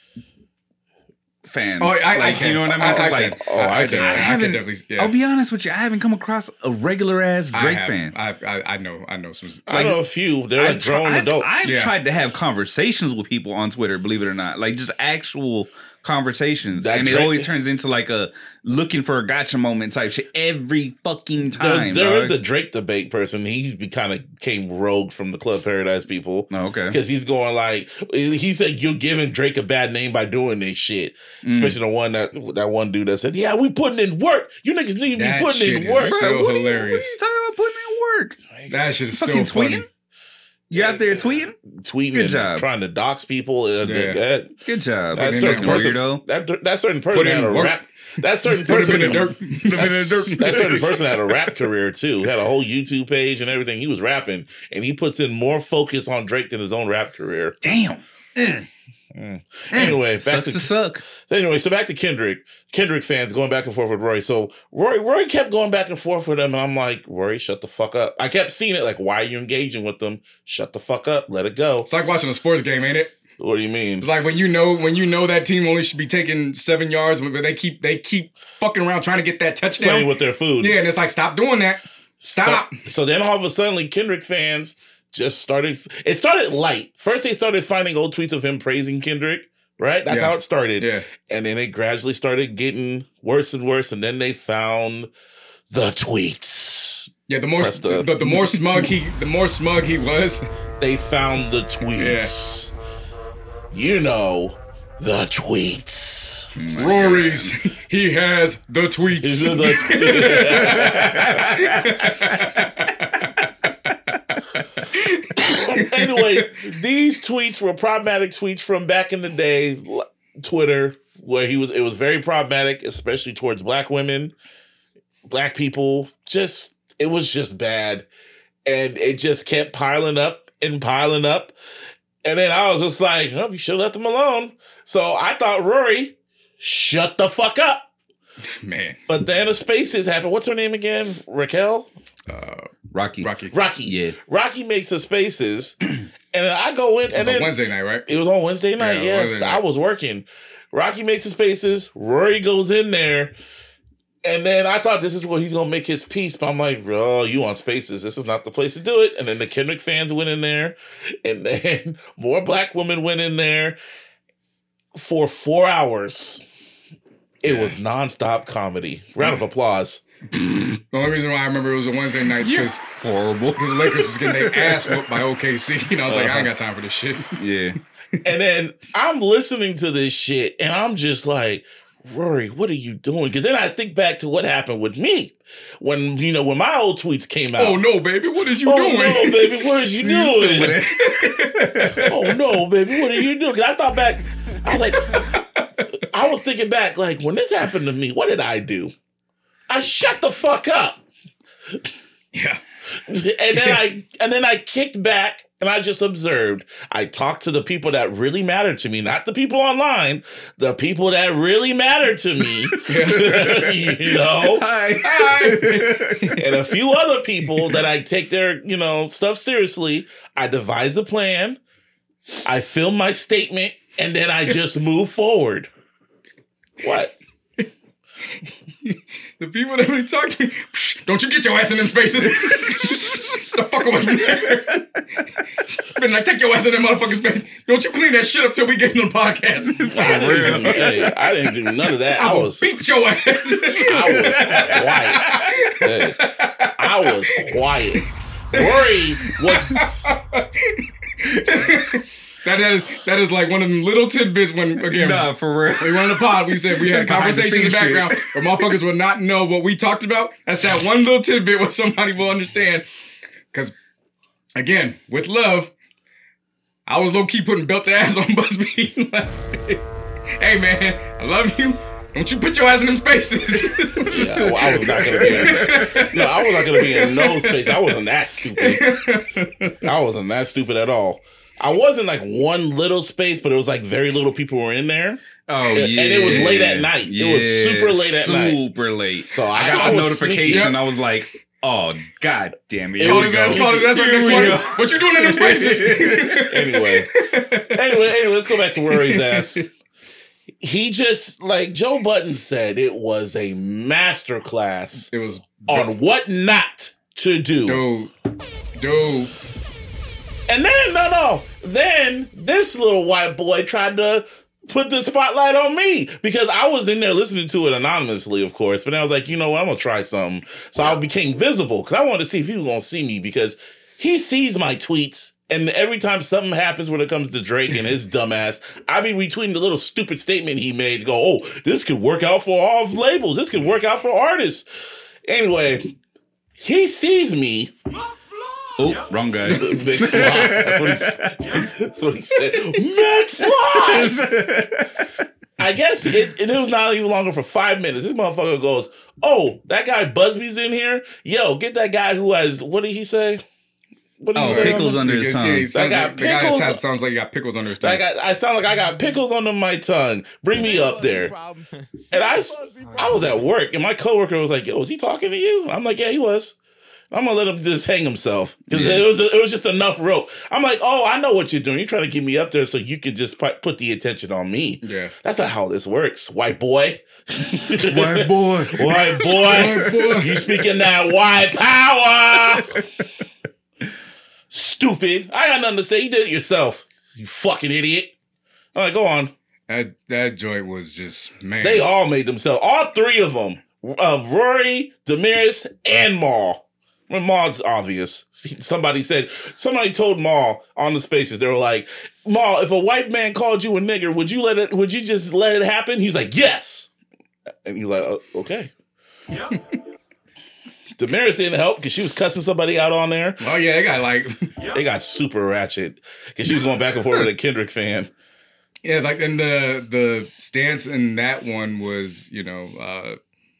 fans. Oh, I can. You know what I mean? I can definitely. Yeah. I'll be honest with you. I haven't come across a regular ass Drake fan. I know some. I know a few. They're grown adults. I've tried to have conversations with people on Twitter, believe it or not, like just actual conversations, That and it Drake- always turns into like a looking for a gotcha moment type shit every fucking time. There is dog. the Drake debate person. He's kind of came rogue from the Club Paradise people. Oh, okay. Because he's going like, he said, you're giving Drake a bad name by doing this shit. Especially the one that one dude that said, yeah, we putting in work. You niggas need to That be putting shit in is work. still what hilarious. Are you talking about putting in work? That shit is Fucking still funny. tweeting? You out there tweeting? Tweeting Good and job. trying to dox people. Yeah. Good job. That in certain there, person, weirdo. that certain person Put in had a work. rap. That certain Put him person in the dirt. Put him in the dirt. That certain person had a rap career too. Had a whole YouTube page and everything. He was rapping, and he puts in more focus on Drake than his own rap career. Damn. Anyway, Sucks to suck. so back to Kendrick. Kendrick fans going back and forth with Rory. So Rory kept going back and forth with him, and I'm like, Rory, shut the fuck up. I kept seeing it like, why are you engaging with them? Shut the fuck up. Let it go. It's like watching a sports game, ain't it? What do you mean? It's like when you know that team only should be taking 7 yards, but they keep fucking around trying to get that touchdown. Playing with their food. Yeah, and it's like, stop doing that. Stop. So then all of a sudden, Kendrick fans just started. It started light. First, they started finding old tweets of him praising Kendrick. Right? That's Yeah. how it started. Yeah. And then it gradually started getting worse and worse. And then they found the tweets. Yeah, the more Press the- the more smug he was. They found the tweets. You know, the tweets. Rory's, he has the tweets. These are the Anyway, these tweets were problematic tweets from back in the day, Twitter, where it was very problematic, especially towards black women, black people. It was just bad. And it just kept piling up and piling up. And then I was just like, oh, you should have left them alone. So I thought, Rory, shut the fuck up. Man. But then a Spaces happened. What's her name again? Raquel? Rocky. Rocky. Yeah. Rocky makes a Spaces. And I go in. It was on Wednesday night, right? It was on Wednesday night. Yeah, Yes. Wednesday I night. was working. Rocky makes the Spaces. Rory goes in there. And then I thought this is where he's going to make his peace. But I'm like, bro, you on Spaces. This is not the place to do it. And then the Kendrick fans went in there. And then more black women went in there for 4 hours. It was nonstop comedy. Round of applause. The only reason why I remember it was a Wednesday night is because Horrible. the Lakers was getting their ass whooped by OKC. I was like, I ain't got time for this shit. Yeah. And then I'm listening to this shit and I'm just like, Rory, what are you doing? Because then I think back to what happened with me when my old tweets came out. Oh no, baby, what is you Oh doing? no, baby, what are you doing? Oh no, baby, what are you doing? 'Cause I thought back, I was like, I was thinking back, like when this happened to me, what did I do? I shut the fuck up. Yeah. And then I kicked back and I just observed. I talked to the people that really matter to me, not the people online, the people that really matter to me. You know? And a few other people that I take their, stuff seriously. I devised a plan. I filmed my statement and then I just move forward. What? The people that really talk to me, don't you get your ass in them spaces. The fuck away from there. Been like, take your ass in them motherfucking space. Don't you clean that shit up till we get on the podcast. I didn't do none of that. I will beat your ass. I was quiet. Rory was. That is like one of them little tidbits when, again, Nah, for real. we went on the pod, we said we had a Behind the conversation in the scenes background where motherfuckers will not know what we talked about. That's that one little tidbit where somebody will understand. Because, again, with love, I was low-key putting belt to ass on BuzzFeed. Like, hey, man, I love you. Don't you put your ass in them spaces. Yeah, well, I was not gonna be. I was not gonna be in no space. I wasn't that stupid. I wasn't that stupid at all. I was in like one little space, but it was like very little people were in there. Oh, and it was late at night. It was super late at night. Super late. So I I got a was notification. sneaky. I was like, oh, god damn it. It Here was we so- go. That's what next one is. What you doing in them spaces? Anyway, let's go back to Rory's ass. He just, like Joe Budden said, it was a masterclass It was on what not to do. dude. And then, then this little white boy tried to put the spotlight on me because I was in there listening to it anonymously, of course. But then I was like, you know what? I'm going to try something. So I became visible because I wanted to see if he was going to see me because he sees my tweets. And every time something happens when it comes to Drake and his dumbass, I be retweeting the little stupid statement he made. Go, oh, this could work out for all labels. This could work out for artists. Anyway, he sees me. Oh, wrong guy. Big fly. That's what he said. That's what he said. McFly! I guess it was not even longer for 5 minutes. This motherfucker goes, oh, that guy Busby's in here? Yo, get that guy who has, what did he say? What did he say? Pickles under his tongue. Yeah, sounds like he got pickles under his tongue. I sound like I got pickles under my tongue. Bring me up there. And I was at work, and my coworker was like, yo, was he talking to you? I'm like, yeah, he was. I'm gonna let him just hang himself because it was just enough rope. I'm like, oh, I know what you're doing. You're trying to get me up there so you can just put the attention on me. Yeah, that's not how this works, white boy. White boy, white boy. You speaking that white power? Stupid. I got nothing to say. You did it yourself. You fucking idiot. All right, go on. That joint was just, man. They all made themselves. All three of them. Rory, Damaris, and Mal. Well, Maul's obvious. Somebody told Maul on the spaces, they were like, Maul, if a white man called you a nigger, would you just let it happen? He's like, yes. And you're like, oh, okay. Yeah. Damaris didn't help because she was cussing somebody out on there. Oh yeah, they got super ratchet because she was going back and forth with a Kendrick fan. Yeah, like, and the stance in that one was, you know,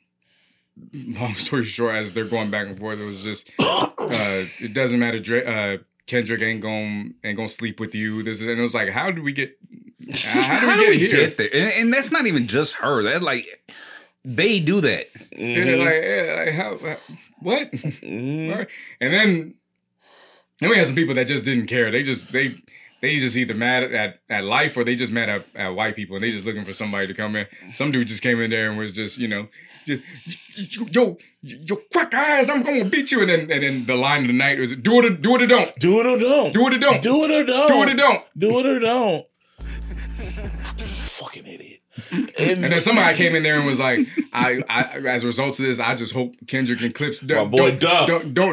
long story short, as they're going back and forth, it was just it doesn't matter. Kendrick ain't gonna sleep with you. And it was like, how do we get here? Get there? And that's not even just her. That like they do that. Mm-hmm. How what? Mm-hmm. And then we had some people that just didn't care. They just either mad at life or they just mad at white people and they just looking for somebody to come in. Some dude just came in there and was just, you know, yo, crack eyes, I'm gonna beat you. And then the line of the night was do it or don't. Do it or don't. Do it or don't. Do it or don't. Do it or don't. Do it or don't. Fucking idiot. And then somebody came in there and was like, I as a result of this, I just hope Kendrick and Clips don't win. Don't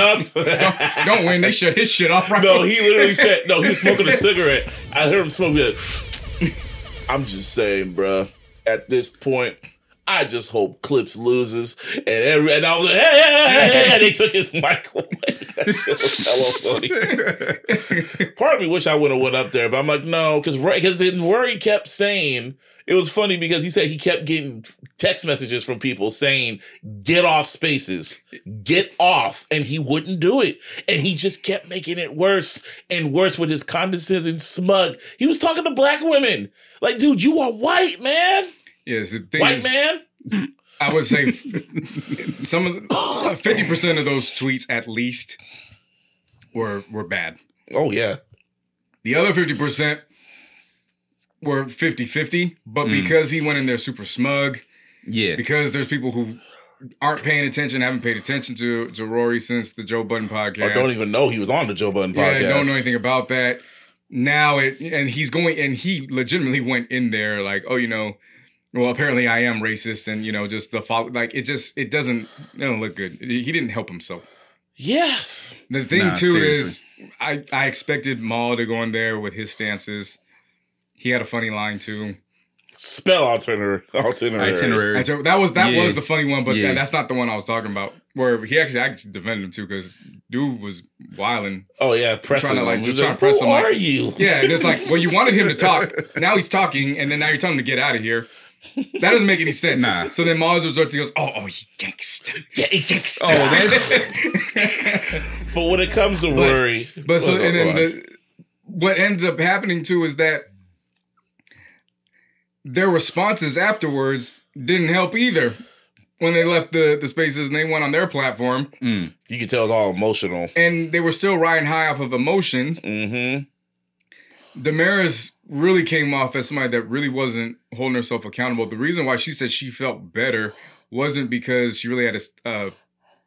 win. They shut his shit off right No, he literally said, no, he was smoking a cigarette. I heard him smoking it. I'm just saying, bro, at this point, I just hope Clips loses. And I was like, hey, they took his mic away. That shit was hella funny. Part of me wish I would have went up there, but I'm like, no, because then Rory kept saying, it was funny because he said he kept getting text messages from people saying, get off spaces, get off. And he wouldn't do it. And he just kept making it worse and worse with his condescending smug. He was talking to black women. Like, dude, you are white, man. Yes, the thing white is, man. I would say some of 50% of those tweets at least were bad. Oh, yeah. The other 50% were 50-50, but because he went in there super smug, because there's people who aren't paying attention, haven't paid attention to Rory since the Joe Budden podcast. Or don't even know he was on the Joe Budden podcast. Yeah, don't know anything about that. Now he legitimately went in there like, oh, you know, well, apparently I am racist, and you know, just the follow, like it don't look good. He didn't help himself. Yeah. The thing is, I expected Maul to go in there with his stances. He had a funny line too. Spell itinerary. That was the funny one, but that's not the one I was talking about. Where he actually defended him too, because dude was wilding. Oh yeah, pressing trying him. to trying to press him. Who are you? Yeah, and it's like, well, you wanted him to talk. Now he's talking, and then now you're telling him to get out of here. That doesn't make any sense. Nah. So then Mars resorts, he goes, he gangsta. Yeah, he gangsta. Oh, that's... But when it comes to worry. But so, and then what ends up happening too is that their responses afterwards didn't help either. When they left the spaces and they went on their platform. You could tell it's all emotional. And they were still riding high off of emotions. Mm-hmm. Damaris really came off as somebody that really wasn't holding herself accountable. The reason why she said she felt better wasn't because she really had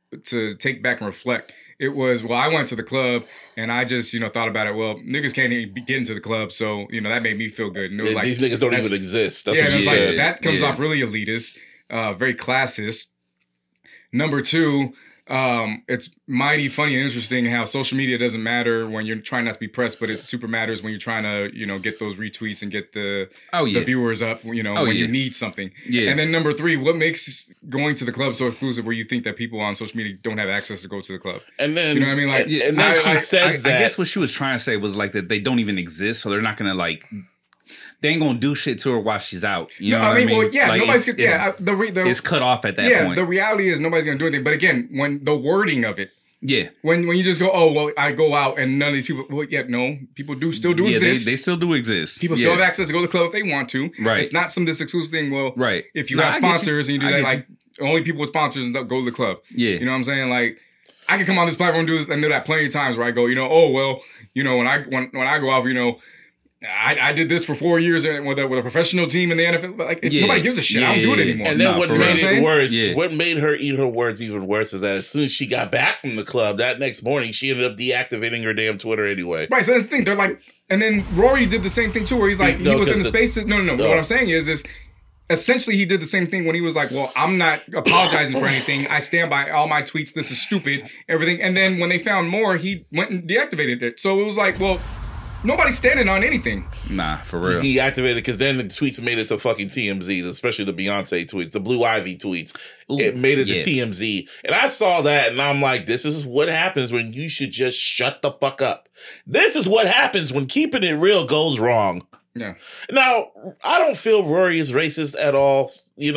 to take back and reflect. It was, well, I went to the club and I just, thought about it. Well, niggas can't even get into the club. So, that made me feel good. And it was like, these niggas don't even exist. That's yeah, what and she it's said. like, that comes off really elitist, very classist. Number two, it's mighty funny and interesting how social media doesn't matter when you're trying not to be pressed, but it super matters when you're trying to, get those retweets and get the viewers up, when you need something. Yeah. And then number three, what makes going to the club so exclusive where you think that people on social media don't have access to go to the club? And then, you know what I mean? Like, and then she says that. I guess what she was trying to say was like that they don't even exist, so they're not gonna like. They ain't gonna do shit to her while she's out. You know what I mean? Well, yeah, like nobody's it's cut off at that point. The reality is nobody's gonna do anything. But again, when the wording of it, yeah, when you just go, oh well, I go out and none of these people. Well, yeah, no, people still do exist. They still do exist. People still have access to go to the club if they want to. Right. It's not some this exclusive thing. Well, right. If you have sponsors and you do that, like only people with sponsors and go to the club. Yeah. You know what I'm saying? Like, I can come on this platform and do this and do that plenty of times where I go, oh well, when I go out, I did this for 4 years with a professional team in the NFL. Like, nobody gives a shit. I don't do it anymore. And then what made it worse, Yeah. what made her eat her words even worse is that as soon as she got back from the club that next morning, she ended up deactivating her damn Twitter anyway. Right, so that's the thing. They're like, and then Rory did the same thing too, where he's like, he was in the spaces. No. What I'm saying is essentially he did the same thing when he was like, well, I'm not apologizing for anything. I stand by all my tweets. This is stupid, everything. And then when they found more, he went and deactivated it. So it was like, well, nobody's standing on anything. Nah, for real. He activated because then the tweets made it to fucking TMZ, especially the Beyonce tweets, the Blue Ivy tweets. Ooh, it made it to TMZ. And I saw that and I'm like, this is what happens when you should just shut the fuck up. This is what happens when keeping it real goes wrong. Yeah. Now, I don't feel Rory is racist at all,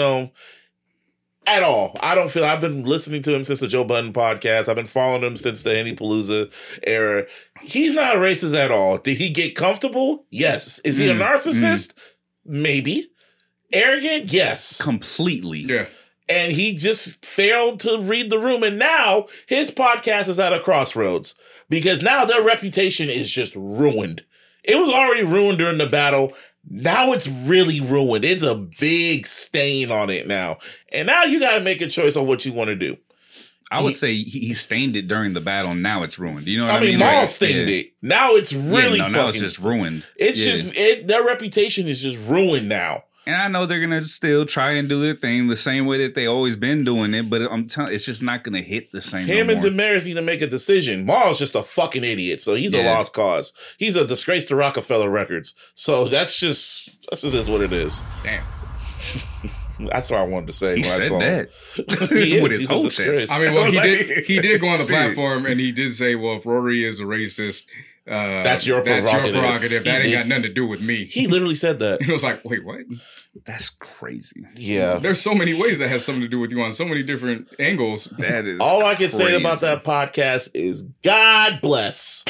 at all. I don't feel. I've been listening to him since the Joe Budden podcast. I've been following him since the Henny Palooza era. He's not racist at all. Did he get comfortable? Yes. Is he a narcissist? Maybe. Arrogant? Yes. Completely. Yeah. And he just failed to read the room. And now his podcast is at a crossroads because now their reputation is just ruined. It was already ruined during the battle. Now it's really ruined. It's a big stain on it now. And now you got to make a choice on what you want to do. I would say he stained it during the battle, and now it's ruined. You know what I mean? Maul stained it. Now it's really fucking... now it's just ruined. It's just... their reputation is just ruined now. And I know they're going to still try and do their thing the same way that they always been doing it, but I'm telling it's just not going to hit the same Him no and more. Damaris need to make a decision. Maul's just a fucking idiot, so he's a lost cause. He's a disgrace to Rockefeller Records. So that's just what it is. Damn. That's what I wanted to say. He when said I saw that. He is. With his He's a whole disgrace. chest. I mean, well, Like- he did go on the Shit. platform and he did say, well, if Rory is a racist, That's your prerogative. That He ain't got did- nothing to do with me. He literally said that. It was like, wait, what? That's crazy. Yeah. There's so many ways that has something to do with you on so many different angles. That is All I can say about crazy. that podcast is God bless.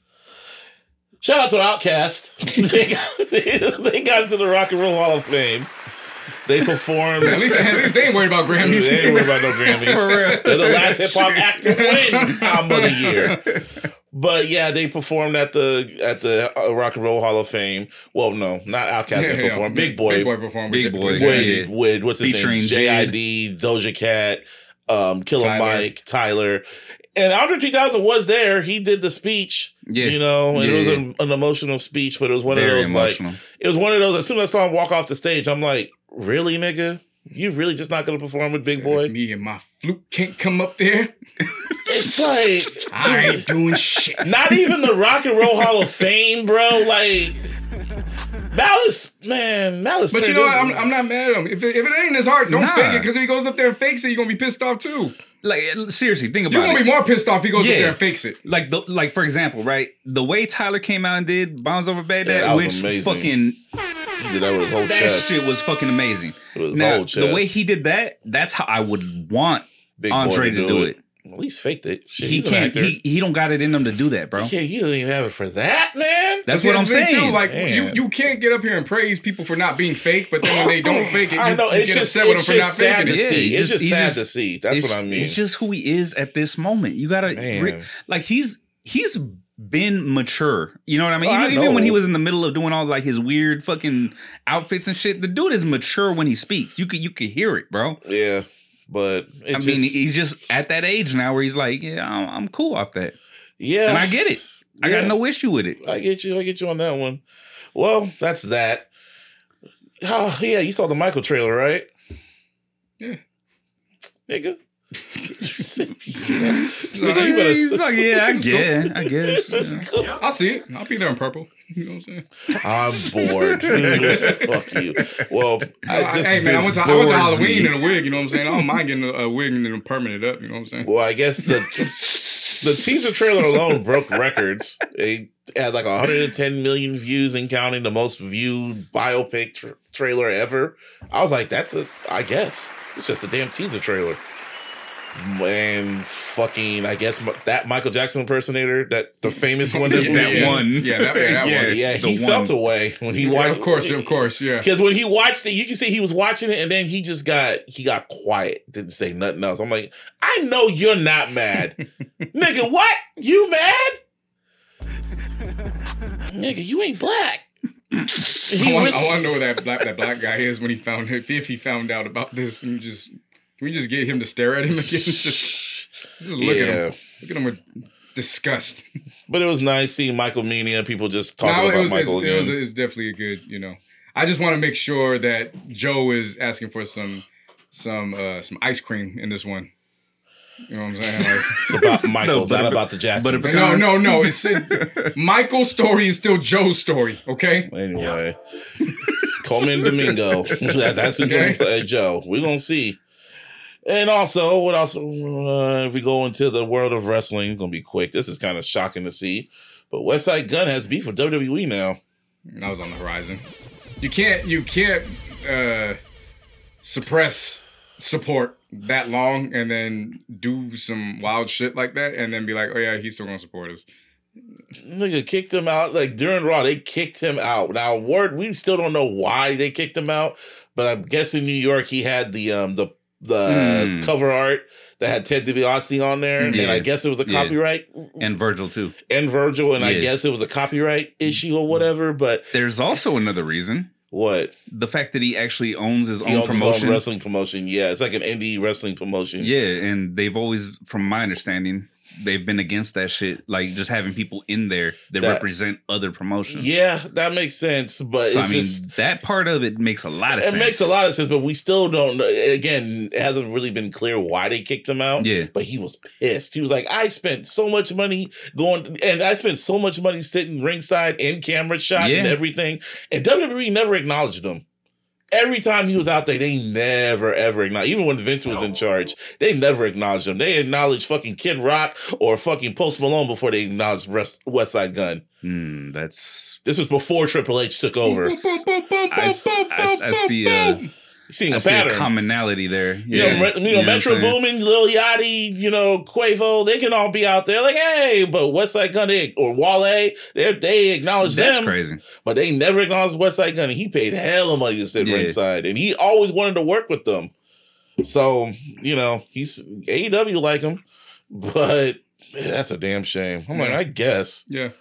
Shout out to Outkast. they got into the Rock and Roll Hall of Fame. They performed. At least they ain't worried about Grammys. They ain't worried about no Grammys. They're the last hip hop act to win album of the year. But yeah, they performed at the Rock and Roll Hall of Fame. Well, no, not Outkast. They performed. Big Boy. Big Boy performed. Big Boy. With what's his Featuring name? JID, Doja Cat, Killer Tyler. Mike, Tyler. And Andre 3000 was there. He did the speech. Yeah. You know, and Yeah. it was an emotional speech, but it was one Very of those emotional. like it was one of those. As soon as I saw him walk off the stage, I'm like, really, nigga? You really just not gonna perform with Big Boy? Me and my flute can't come up there. It's like I ain't doing shit. not even the Rock and Roll Hall of Fame, bro. Like Malice. But you know what? I'm not mad at him. If it ain't his heart, don't Nah. fake it. Because if he goes up there and fakes it, you're gonna be pissed off too. Like seriously, think You're about gonna it. be more pissed off if he goes up Yeah. there and fakes it. Like for example, right? The way Tyler came out and did Bombs Over Baghdad, Yeah, that was which amazing. fucking He did that with his whole that chest. shit was fucking amazing. With his Now whole chest. the way he did that, that's how I would want Big Boy Andre to do it. At least faked it. Shit, He he's an can't. actor. He don't got it in him to do that, bro. He doesn't even have it for that, man. That's See, what I'm the thing, saying. Too, like Man. you can't get up here and praise people for not being fake, but then when they don't fake it, I know, you it's get just- upset with them it's for not just sad faking to it. see. It's just he's sad to see. That's what I mean. It's just who he is at this moment. You gotta Man. like he's been mature. You know what I mean? Oh, I Even when know. he was in the middle of doing all like his weird fucking outfits and shit, the dude is mature when he speaks. You could hear it, bro. Yeah. but I mean, he's just at that age now where he's like, yeah, I'm cool off that. yeah, And I get it. I got Yeah. no issue with it. I get you on that one. Well, that's that. Oh, yeah, you saw the Michael trailer, right? Yeah. Nigga. He's like, yeah, I guess. Yeah. I'll see it. I'll be there in purple. You know what I'm saying? I'm bored. Fuck you. Well, Hey man, I went to Halloween in a wig. You know what I'm saying? I don't mind getting a wig and then permanent up. You know what I'm saying? Well, I guess the teaser trailer alone broke records. It had like 110 million views and counting, the most viewed biopic trailer ever. I was like, I guess it's just a damn teaser trailer. And fucking, I guess that Michael Jackson impersonator, the famous one that one. Yeah, that one. Yeah, he the felt one. away when he Yeah, watched. of course, yeah. Because when he watched it, you can see he was watching it, and then he got quiet, didn't say nothing else. I'm like, I know you're not mad, nigga. What? You mad? Nigga, you ain't black. I want to know where that black guy is when he found if he found out about this. And can we just get him to stare at him again? just look at him with disgust. But it was nice seeing Michael Mania. People just talking about Michael again. It's definitely a good, I just want to make sure that Joe is asking for some ice cream in this one. You know what I'm saying? Like, It's about Michael, No, not about the Jacksons. no. It's Michael's story is still Joe's story. Okay. Anyway, it's Coleman Domingo. That's who's going to play Joe. We're going to see. And also, what else? If we go into the world of wrestling, it's going to be quick. This is kind of shocking to see. But West Side Gun has beef with WWE now. That was on the horizon. You can't suppress support that long and then do some wild shit like that and then be like, oh yeah, he's still gonna support us. Nigga kicked him out. Like during Raw, they kicked him out. Now, we still don't know why they kicked him out, but I guess in New York he had the cover art that had Ted DiBiase on there, and I guess it was a copyright. And Virgil too. And Virgil, and I guess it was a copyright issue or whatever. But There's also another reason. what? The fact that he actually owns his He own owns promotion. his own wrestling promotion. Yeah, it's like an indie wrestling promotion. Yeah, and they've always, from my understanding, they've been against that shit. Like just having people in there that represent other promotions. Yeah, that makes sense. But So, it's I mean, just, that part of it makes a lot of sense. it makes a lot of sense, but we still don't know. Again, it hasn't really been clear why they kicked him out. Yeah. But he was pissed. He was like, I spent so much money sitting ringside in camera shot and everything. And WWE never acknowledged him. Every time he was out there, they never, ever acknowledged. Even when Vince was in charge, they never acknowledged him. They acknowledged fucking Kid Rock or fucking Post Malone before they acknowledged West Side Gun. That's. This was before Triple H took over. I see a. Seeing I a see pattern. a commonality there. You know, what Metro I'm saying? Boomin, Lil Yachty, Quavo, they can all be out there like, hey, but West Side Gun or Wale, they acknowledge That's them. crazy. But they never acknowledged West Side Gun. And he paid hella money to sit ringside. And he always wanted to work with them. So, he's AEW like him. But that's a damn shame. I'm like, I guess. Yeah.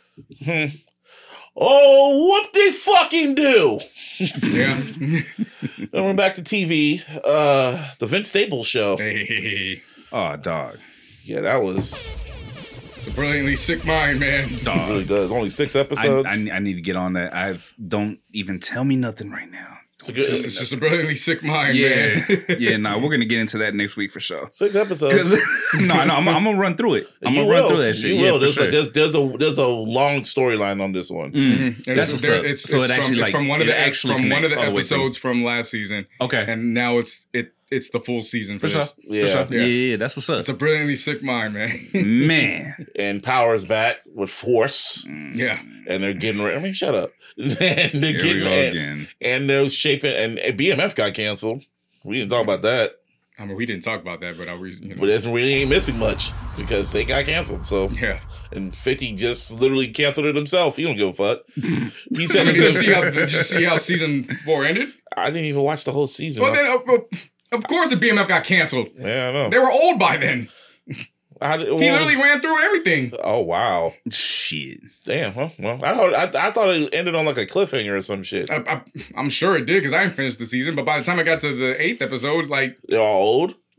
Oh, whoop they fucking do. Yeah. Then we're back to TV. The Vince Staples show. Hey. Oh, dog. Yeah, that was. It's a brilliantly sick mind, man. It really does. Only 6 episodes. I need to get on that. Don't even tell me nothing right now. It's just a brilliantly sick mind, Yeah, man. we're gonna get into that next week for sure. 6 episodes. No, I'm gonna run through it. I'm gonna run through that shit. You will. for There's, sure. there's a long storyline on this one. And That's what's up. It's From one of the episodes from last season. Okay, And now it's the full season for sure. this. Yeah. For sure. Yeah. Yeah, that's what's up. It's a brilliantly sick mind, man. Man, And Power's back with Force, Yeah. and they're getting ready. I mean, shut up. And they're here we getting go again. and they're shaping. And BMF got canceled. We didn't talk about that, I mean, we didn't talk about that, but but it really ain't missing much because they got canceled. So yeah. and 50 just literally canceled it himself. He don't give a fuck. He said, Did you see how season 4 ended? I didn't even watch the whole season. Well, then, of course, the BMF got canceled. Yeah, I know. They were old by then. He He literally ran through everything. Oh wow! shit. Damn. Huh? Well, I thought it ended on like a cliffhanger or some shit. I'm sure it did because I didn't finish the season. But by the time I got to the 8th episode, like, They're all old.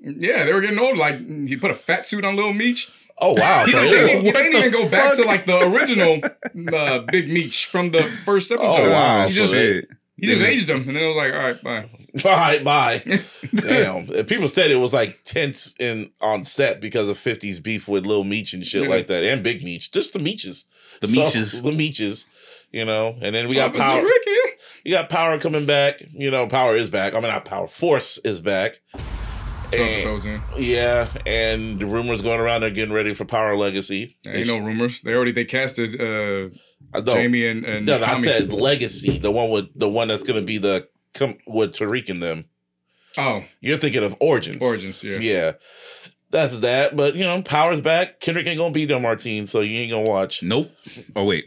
Yeah, they were getting old. Like he put a fat suit on Lil Meech. Oh wow! So They didn't even go back to like the original Big Meech from the first episode. Oh wow! He So just, they- he just aged him, and then it was like, all right, bye. All right, bye. Damn. And people said it was like tense on set because of 50s beef with Lil Meech and shit Yeah. like that, and Big Meech, just the Meeches, The Meeches. the Meeches. You know, and then we got Officer Power. Ricky. You got Power coming back. You know, Power is back. I mean, not Power. Force is back. 2 episodes in. Yeah, and the rumors going around they're getting ready for Power Legacy. There ain't no rumors. They casted Jamie and No, I Tommy. said Legacy, the one that's going to be with Tariq and them. Oh, You're thinking of Origins. Origins, yeah. Yeah. That's that. But, you know, Power's back. Kendrick ain't going to be there, Martine, so you ain't going to watch. Nope. Oh wait.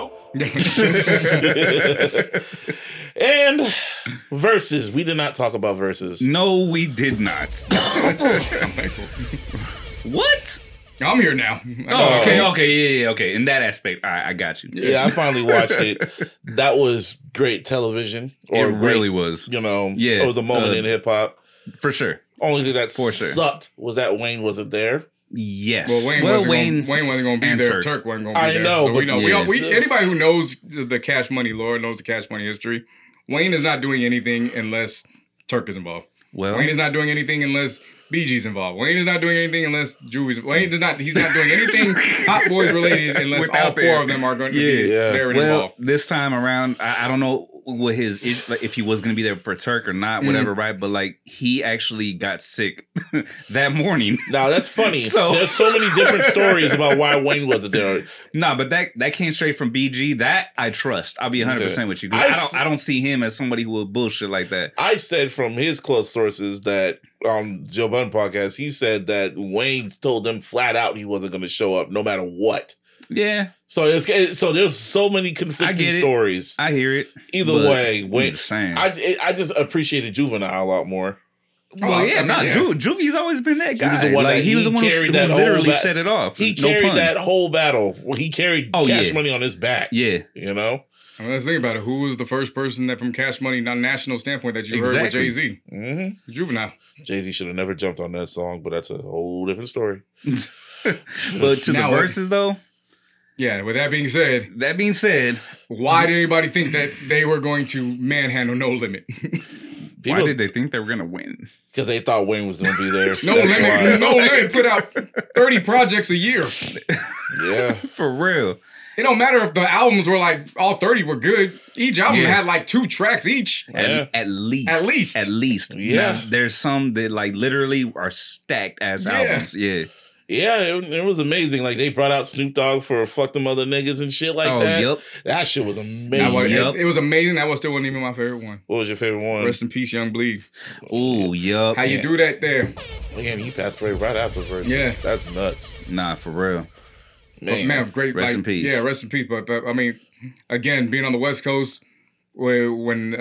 And Versus. We did not talk about Versus. No, we did not. I'm thankful. What? I'm here now. Oh, okay, yeah, okay. In that aspect, I got you. Yeah, I finally watched it. That was great television. It Or really great, was. You know, Yeah, it was a moment in hip hop. For sure. Only thing that For sure. sucked was that Wayne wasn't there. Yes. Well, Wayne wasn't going to be and there. Turk. Turk wasn't going to be I there. know, So we but know. yeah. Anybody who knows the Cash Money lore knows the Cash Money history. Wayne is not doing anything unless Turk is involved. Well, Wayne is not doing anything unless BG's involved. Wayne is not doing anything unless Juvie's. He's not doing anything Hot Boys related unless all Without four there. of them are going to be Yeah. there and well, involved. this time around, I don't know what his issue, like, if he was going to be there for Turk or not, whatever, right? But like, he actually got sick that morning. Now that's funny. So- There's so many different stories about why Wayne wasn't there. Nah, but that came straight from BG. That I trust. I'll be 100% with you. 'Cause I don't see him as somebody who would bullshit like that. I said from his close sources that on Joe Budden podcast, he said that Wayne told them flat out he wasn't going to show up no matter what. Yeah, So there's so many conflicting get it. stories. I hear it. Either but way, I'm Wayne. just saying. I just appreciated Juvenile a lot more. Well, yeah, I mean, yeah. Juvie's always been that guy. was the one that he was the one who carried that whole literally ba- set it off. He No carried pun. that whole battle. He carried Oh, Cash yeah. Money on his back. Yeah, You know. I mean, let's think about it. Who was the first person that, from Cash Money, on a national standpoint, that you heard with Exactly. Jay-Z? Mm-hmm. Juvenile. Jay-Z should have never jumped on that song, but that's a whole different story. but to Now the what- verses though. Yeah. With that being said, That being said, why did anybody think that they were going to manhandle No Limit? why did they think they were gonna win? Because they thought Wayne was going to be there. No That's why. Limit. No Limit put out 30 projects a year. Yeah. For real. It don't matter if the albums were like all 30 were good. Each album Yeah. had like 2 tracks each. Yeah. At least. At least. Yeah. Now, there's some that like literally are stacked as Yeah. albums. Yeah. Yeah, it was amazing. Like, they brought out Snoop Dogg for Fuck Them Other Niggas and shit like that. Yep. That shit was That amazing. was, Yep. it was amazing. That was still wasn't even my favorite one. What was your favorite one? Rest in peace, Young Bleed. Oh, yup. How you do that there? Man, he passed away right after Versus. Yeah. That's nuts. Nah, for real. Man. Man, great. Rest like, in peace. Yeah, rest in peace. But I mean, again, being on the West Coast, when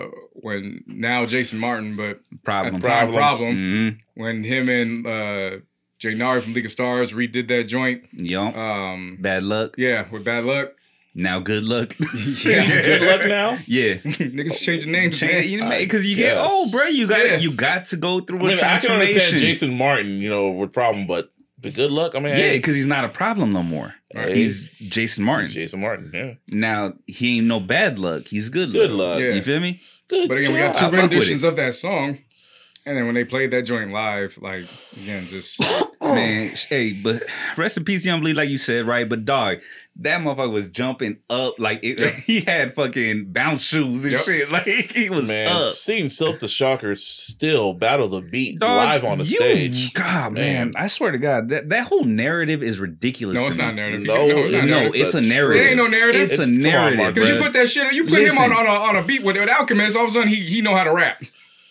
now Jason Martin, but Problem. at the time Problem, Mm-hmm. when him and Jay Nari from League of Stars redid that joint. Yup. Bad luck. Yeah, with Bad Luck. Now good luck. He's good luck now? Yeah. Niggas changing names, man. Because you get guess. old, bro. You Yeah. got to go through I a mean, I can understand transformation. Jason Martin, you know, with problem, but good luck. I mean, Yeah, hey, because he's not a problem no more. Hey. He's Jason Martin. he's Jason Martin, yeah. Now he ain't no bad luck. He's good luck. Good luck. Yeah. You feel me? Good But again, we got job. two I fuck with renditions of that song. And then when they played that joint live, like, again, just... Man, hey, but rest in peace, Young Bleed, like you said, right? But dog, that motherfucker was jumping up like he had fucking bounce shoes and Yep. shit. Like he was Man, up. seeing Silk the Shocker still battle the beat Dog, live on the stage. God, man, I swear to God, that whole narrative is ridiculous. No, to it's me. not narrative. No, it's not No, narrative. it's a It narrative. It ain't no narrative. It's a Come on, narrative. Mark, Because you Bruh. put that shit, you put him Listen. on a beat with Alchemist, all of a sudden he know how to rap.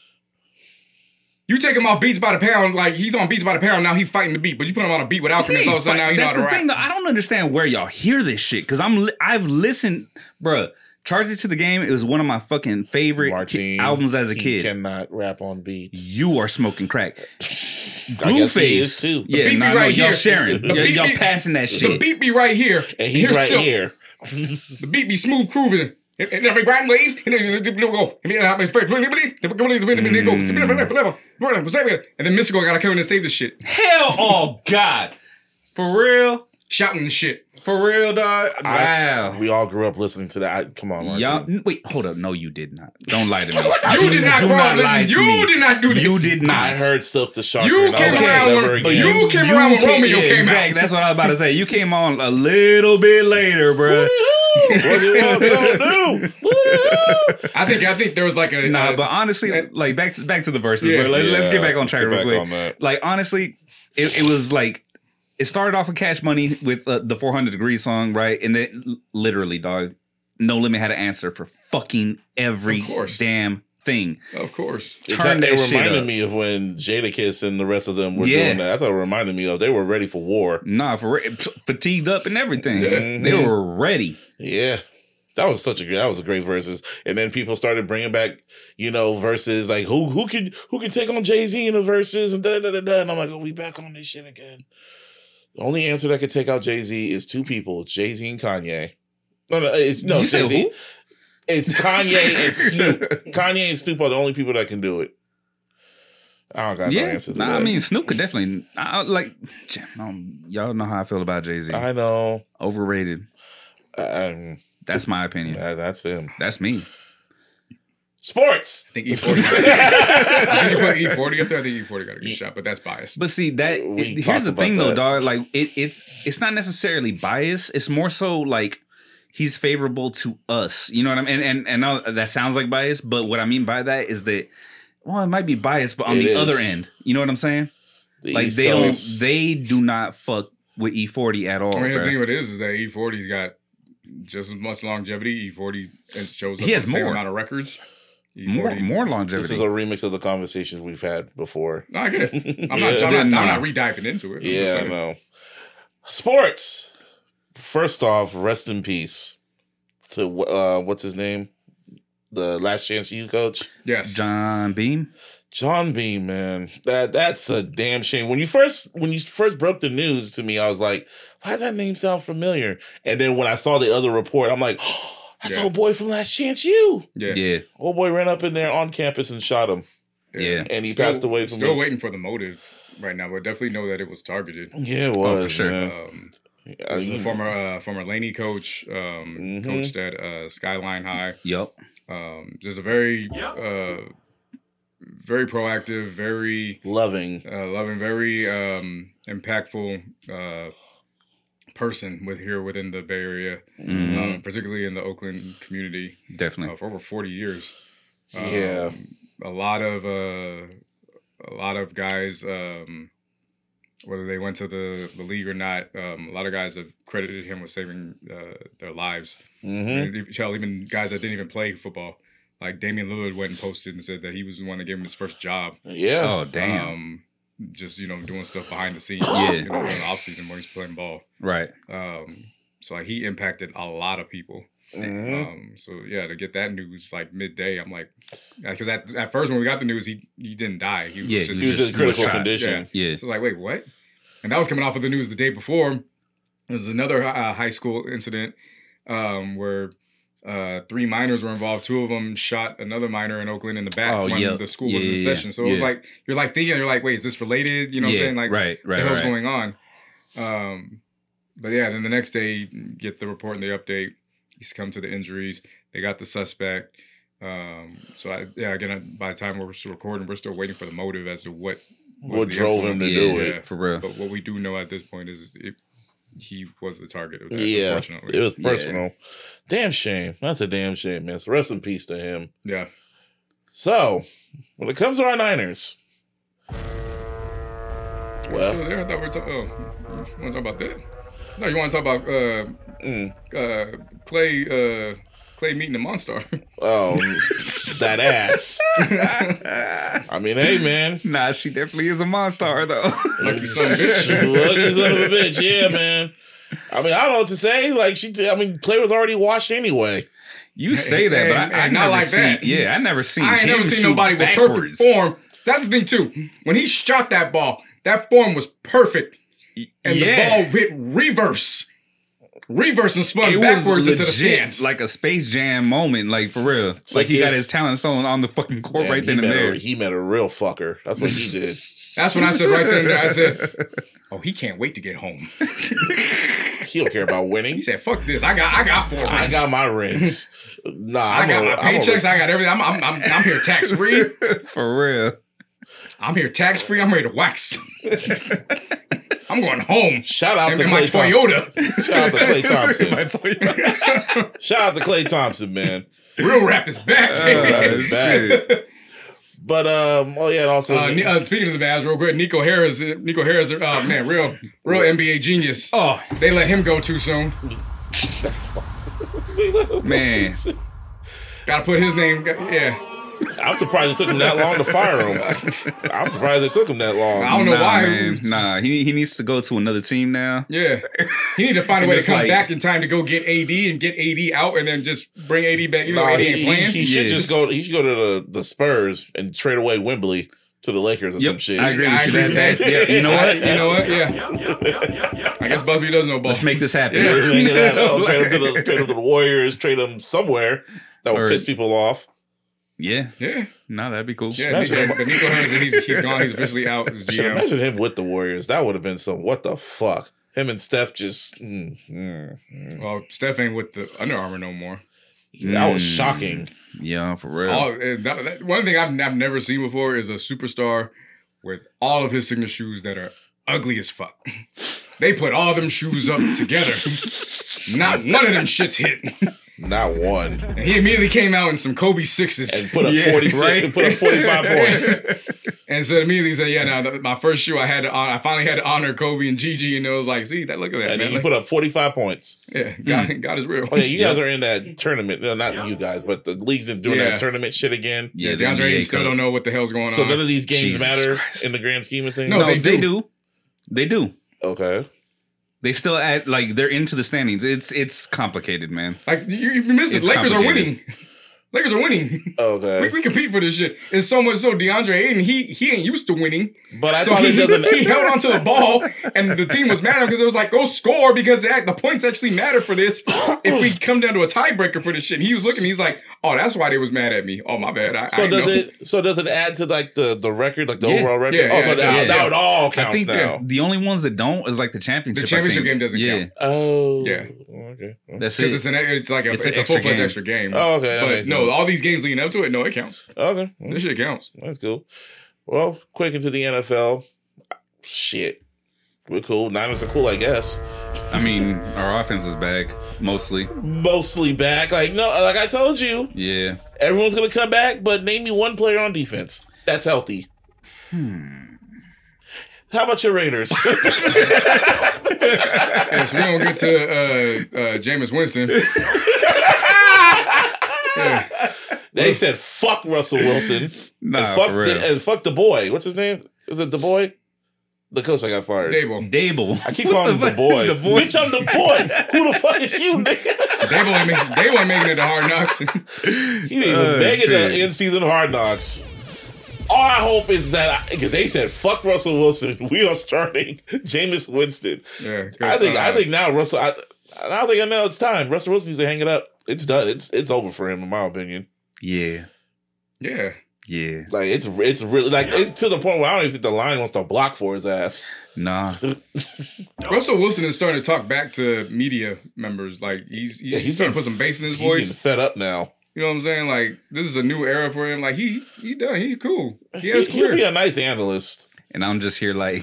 You take him off Beats by the Pound, like he's on Beats by the Pound, now he fighting the beat. But you put him on a beat with Alchemist, all of a sudden now he know That's how to the rap. thing, though. I don't understand where y'all hear this shit because I've listened, bruh. Charge It to the Game. It was one of my fucking favorite Martine, albums as a he kid. cannot rap on beats. You are smoking crack. I guess he is Blueface, too. yeah, beat be no, right y'all here. sharing, The beat y'all be- passing that The shit. beat be right here. And he's Here's right Silk. here. The beat be smooth grooving. And every grand waves. And then Mystical gotta come in and save this shit. Hell, oh God. For real? Shouting and shit. For real, dog? Wow. We all grew up listening to that. Come on, Martin. Y'all, wait, hold up. No, you did not. Don't lie to me. You did not do grow up not lie listening. to me. You did not do that. You did not. I heard Silk the Shocker. You and I came was like, around never when- again. you came around when Romeo came out. Exactly. That's what I was about to say. You came on a little bit later, bro. What do you want me to do? I think there was like a Nah, but honestly, like back to the verses, Yeah. bro. Let's get back on let's track get real back quick. on that. Like honestly, it was like it started off with Cash Money with the 400 Degrees song, right? And then literally, dog, No Limit had an answer for fucking every Of course. damn thing. of course. Turn that It shit reminded up. me of when Jadakiss and the rest of them were Yeah. doing that. That's what it reminded me of. They were ready for war. Nah, fatigued up and everything. Mhm. They were ready. Yeah. That was a great verses. And then people started bringing back, verses like who can take on Jay-Z in the verses and da da da da. And I'm like, we back on this shit again. The only answer that could take out Jay-Z is two people, Jay-Z and Kanye. No, You said Jay-Z. who? It's Kanye and Snoop. Kanye and Snoop are the only people that can do it. I don't got no answer to that. I mean, Snoop could definitely y'all know how I feel about Jay-Z. I know. Overrated. That's my opinion. That's him. That's me. Sports. I think E40. I think you put E40 up there. I think E40 got a good shot, but that's biased. But see that We here's talked the about thing though, that. dog. Like it's not necessarily bias. It's more so like he's favorable to us. You know what I mean? And that sounds like bias, but what I mean by that is that it might be biased, but on It the is. other end, you know what I'm saying? The Like East they Coast. they do not fuck with E40 at all. I mean, the bruh. thing with it is that E40's got just as much longevity. E40 shows up He has with the same more. amount of records. more E40. longevity. This is a remix of the conversations we've had before. No, I get it. I'm Yeah. not re-diving into it. I'm just Yeah, I saying. know. Sports. First off, rest in peace to what's his name, the Last Chance U coach, Yes. John Beam. John Beam. Man, that's a damn shame. When you first broke the news to me, I was like, why does that name sound familiar? And then when I saw the other report, I'm like, oh, that's Yeah. old boy from Last Chance U. Yeah. Yeah. Old boy ran up in there on campus and shot him, Yeah. and he passed away from Still this. waiting for the motive right now, but definitely know that it was targeted. Yeah, it was for sure. man. This is a former Laney coach, coached at Skyline High. Yup. Just a very very proactive, very Loving. loving, very impactful person within the Bay Area, Mhm. particularly in the Oakland community, Definitely. for over 40 years. Yeah. A lot of guys, whether they went to the league or not, a lot of guys have credited him with saving their lives. Mm-hmm. Hell, even guys that didn't even play football, like Damian Lillard, went and posted and said that he was the one that gave him his first job. Yeah. Oh damn. Just doing stuff behind the scenes. Yeah. During the off season when he's playing ball. Right. So like, he impacted a lot of people. Mhm. So yeah, to get that news like midday, I'm like, because at first when we got the news, he didn't die. He was Yeah, just, He was just in critical shot. condition. Yeah. Yeah. So I was like, wait, what? And that was coming off of the news the day before. There was another high school incident where 3 minors were involved. 2 of them shot another minor in Oakland in the back when the school was in session. So it was like, you're like thinking, you're like, wait, is this related? You know what I'm saying? Like, right. what the hell's going on? But yeah, then the next day, get the report and the update. He's come to the injuries. They got the suspect. Again, by the time we're still recording, we're still waiting for the motive as to what What drove him to influence. do Yeah. it? For real. But what we do know at this point is he was the target of that, Yeah. unfortunately. It was personal. Damn shame. That's a damn shame, man. So rest in peace to him. Yeah. So, when it comes to our Niners, We're still there. I thought we were talking. Oh, you want to talk about that? No, you want to talk about Clay meeting the Monstar. oh, that ass. I mean, hey, man. Nah, she definitely is a monster though. Lucky son of a bitch. Lucky son of a bitch. Yeah, man. I mean, I don't know what to say. Like, Clay was already washed anyway. You say that, but I And not never like seen. that. Yeah, I never seen. I ain't him never seen shoot nobody with perfect backwards. form. So that's the thing too. When he shot that ball, that form was perfect, and the ball hit reverse. reverse and spun It was backwards into the legit, stands. like a Space Jam moment, like for real. Like Like he got his- his talent shown on the fucking court Man, right then and there. He met a real fucker. That's what he did. That's when I said right then and there, I said, oh, he can't wait to get home. He don't care about He winning. said, fuck this. I got 4 rings. I got my rings. Nah, I got my paychecks. I got everything. I'm here tax free. For real. I'm here tax free. I'm ready to wax. I'm going home. Shout out to in my Klay Thompson. Toyota. Shout out to Klay Thompson. My Toyota. Shout out to Klay Thompson, man. Real rap is back, baby. Rap is back. shit. But oh yeah, and also Speaking of the Mavs, real quick, Nico Harris, man, real NBA genius. Oh, They let him go too soon. man. Got to put his name. Yeah, I'm surprised it took him that long to fire him. I'm surprised it took him that long. I don't know why. Man. Nah, he needs to go to another team now. Yeah, he need to find a And way to just come like- back in time to go get AD and get AD out, and then just bring AD back. You know, Nah, AD ain't playing. he should Yeah. just go. He should go to the Spurs and trade away Wembley to the Lakers or some shit. I agree with you. I agree. Yeah, you know what? You know what? Yeah. I guess Busby does know ball. Let's make this happen. Yeah. Make it happen. Oh, trade him to the Warriors. Trade him somewhere that would Or- piss people off. Yeah. Yeah. No, that'd be cool. Yeah. Imagine- But Nico Harris, he's gone. He's officially out as I should GM. imagine him with the Warriors. That would have been some. What the fuck? Him and Steph just. Well, Steph ain't with the Under Armour no more. That was shocking. Yeah, for real. One thing I've never seen before is a superstar with all of his signature shoes that are ugly as fuck. They put all them shoes up together. Not one of them shits hit. Not one. And he immediately came out in some Kobe sixes And put up Yeah, 46. right? Put up 45 points. and so immediately said, "Yeah, now my first shoe I finally had to honor Kobe and Gigi." And it was like, "See that? Look at that, And man! he Like, put up 45 points. yeah, God is real." Oh yeah, you guys are in that tournament. No, not you guys, but the league's doing Yeah. that tournament shit again. Yeah, DeAndre the Ayton still don't know what the hell's going So on. none of these games Jesus matter Christ. in the grand scheme of things. No, No, they they do. do. They do. Okay. They still add like they're into the standings. It's complicated, man. Like you missed it. It's Lakers are complicated. winning. Lakers are winning. Okay. We compete for this shit. It's so much so DeAndre Ayton, he ain't used to winning. But I So thought it doesn't. he held onto the ball, and the team was mad because it was like, go score because the points actually matter for this. If we come down to a tiebreaker for this shit, and he was looking, he's like, oh, that's why they was mad at me. Oh, my bad. I So didn't know. does it add to like the record, like the Yeah. overall record? Yeah, oh, so yeah, that would all I counts think now. the only ones that don't is like the championship. The championship I think. game doesn't yeah. count. Oh. Yeah. Okay. That's Because it. it's like It's a an extra full-fledged game. extra game. Oh, okay. that But makes no, sense. all these games leading up to it, no, it counts. Okay. This shit counts. That's cool. Well, quick into the NFL. Shit. We're cool. Niners are cool, I guess. I mean, our offense is back mostly. Mostly back. Like I told you, Yeah. everyone's gonna come back, but name me one player on defense that's healthy. How about your Raiders? Yeah, so we don't get to Jameis Winston. Yeah. They said fuck Russell Wilson. Nah, and fuck for real. and fuck the boy. What's his name? Is it the boy? The coach I got fired. Dable. Dable. I keep calling him the boy. The boy. Bitch, I'm the boy. Who the fuck is you, nigga? Dable ain't making it to Hard Knocks. He didn't even make it shit. to in-season Hard Knocks. All I hope is that because they said fuck Russell Wilson, we are starting Jameis Winston. Yeah, I think now Russell. I know it's time. Russell Wilson needs to hang it up. It's done. It's over for him, in my opinion. Yeah. yeah. Yeah. Like it's really like it's to the point where I don't even think the line wants to block for his ass. Nah. Russell Wilson is starting to talk back to media members. Like he's starting to put some bass in his He's voice. getting fed up now. You know what I'm saying? Like this is a new era for him. Like he done. He's cool. He has He'll be career. a nice analyst. And I'm just here like,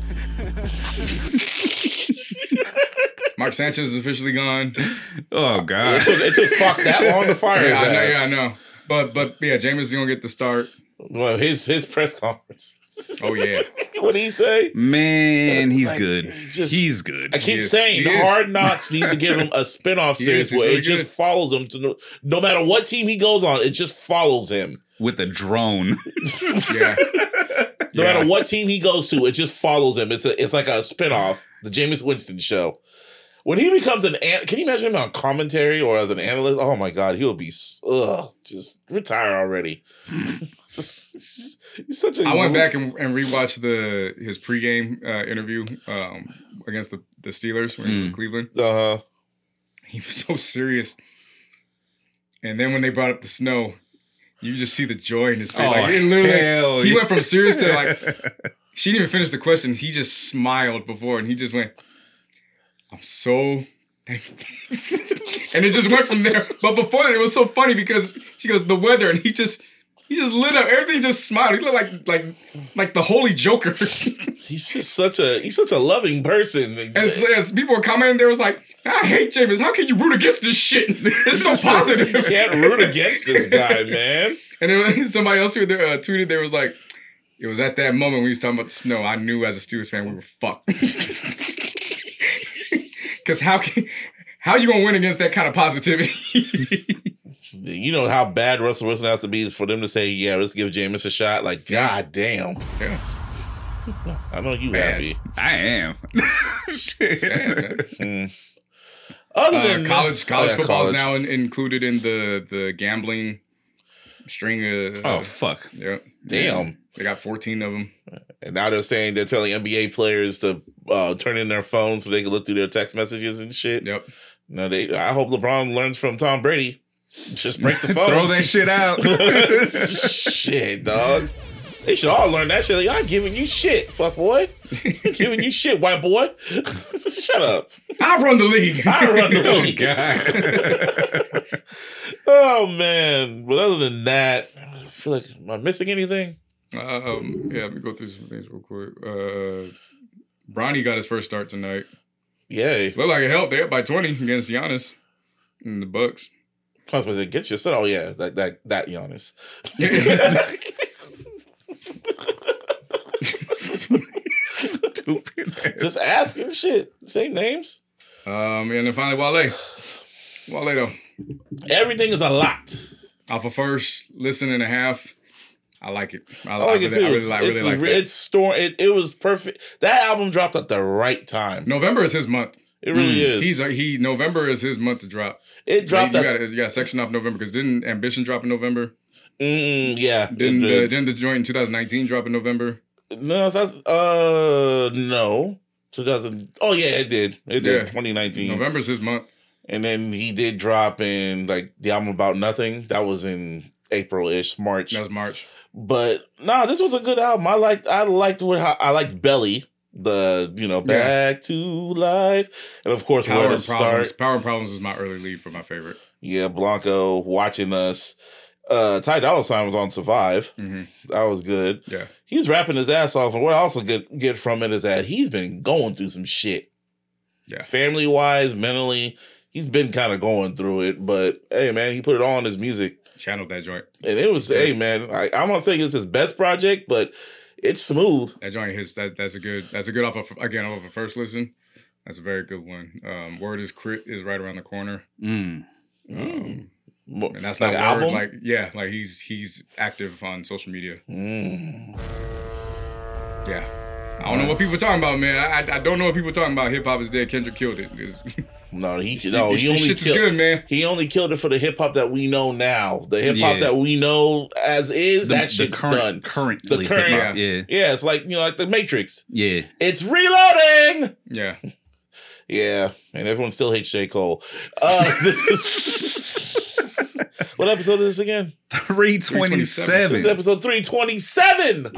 Mark Sanchez is officially gone. oh God. It took Fox that long to fire Yeah, his ass. I know. But yeah, Jameis is gonna get the start. Well, his press conference. Oh yeah. What did he say? Man, he's Like, good. he's He's good. I keep He is. saying He is. Hard Knocks needs to give him a spinoff He series is. He's where really it just good. follows him to no matter what team he goes on, it just follows him. With a drone. Yeah. No matter what team he goes to, it just follows him. It's like a spinoff, the Jameis Winston show. When he becomes can you imagine him on commentary or as an analyst? Oh my God, he'll be just retire already. He's such a. I went back and rewatched his pregame interview against the Steelers when he was in Cleveland. He was so serious. And then when they brought up the snow, you just see the joy in his face. Like, it literally, he went from serious to like, she didn't even finish the question. He just smiled before, and he just went, I'm so thankful. And it just went from there. But before that, it was so funny because she goes, the weather, and he just lit up. Everything just smiled. He looked like the holy Joker. He's just such a loving person. And as people were commenting, there was like, I hate Jameis. How can you root against this shit? It's so positive. You can't root against this guy, man. And then somebody else tweeted, there was like, it was at that moment when he was talking about the snow, I knew as a Steelers fan we were fucked. Because how you gonna win against that kind of positivity? You know how bad Russell Wilson has to be for them to say, yeah, let's give Jameis a shot. Like, god damn. Yeah. I know you Bad. happy. I am. Other than college football is now included in the gambling string. Oh fuck! Yeah. Damn. They got 14 of them. And now they're telling NBA players to turn in their phones so they can look through their text messages and shit. Yep. No, I hope LeBron learns from Tom Brady. Just break the phones. Throw that shit out. Shit, dog. They should all learn that shit. Like, I'm giving you shit, fuck boy. I'm giving you shit, white boy. Shut up. I run the league. I run the Oh league. god. Oh man. But other than that, I feel like, am I missing anything? Yeah, let me go through some things real quick. Bronny got his first start tonight. Yay. Looked like it helped. They up by 20 against Giannis in the Bucks. I was going to get you. So, oh yeah, that Giannis. Stupid. Just asking shit. Say names. And then finally Wale. Wale though. Everything is a lot. Off a first listen and a half. I like it. I like it too. I really like that. It was perfect. That album dropped at the right time. November is his month. It really is. November is his month to drop. It dropped. You got a section off November because didn't Ambition drop in November? Yeah. Didn't the joint in 2019 drop in November? No, no. 2000. Oh yeah, it did. It did. 2019. November's his month. And then he did drop in like the album About Nothing. That was in April-ish, March. That was March. But no, this was a good album. I liked Belly. Back to Life, and of course Where to Start. Power and Problems is my early lead for my favorite. Yeah, Blanco, Watching Us. Ty Dolla $ign was on Survive. Mm-hmm. That was good. Yeah, he's rapping his ass off, and what I also get from it is that he's been going through some shit. Yeah, family wise, mentally, he's been kind of going through it. But hey, man, he put it all in his music. Channeled that joint, and it was hey, man. I'm not saying it's his best project, but it's smooth. That joint hits. That's a good off of a first listen. That's a very good one. Word is Crit is right around the corner. And that's like not album. Word, like he's active on social media. Yeah. I don't know what people are talking about, man. I don't know what people are talking about. Hip hop is dead. Kendrick killed it. He only killed it for the hip hop that we know now. The hip hop that we know as is, that shit's done. Currently, yeah. It's like like the Matrix. Yeah, it's reloading. Yeah, yeah, and everyone still hates J. Cole. What episode is this again? 327. This is episode 327.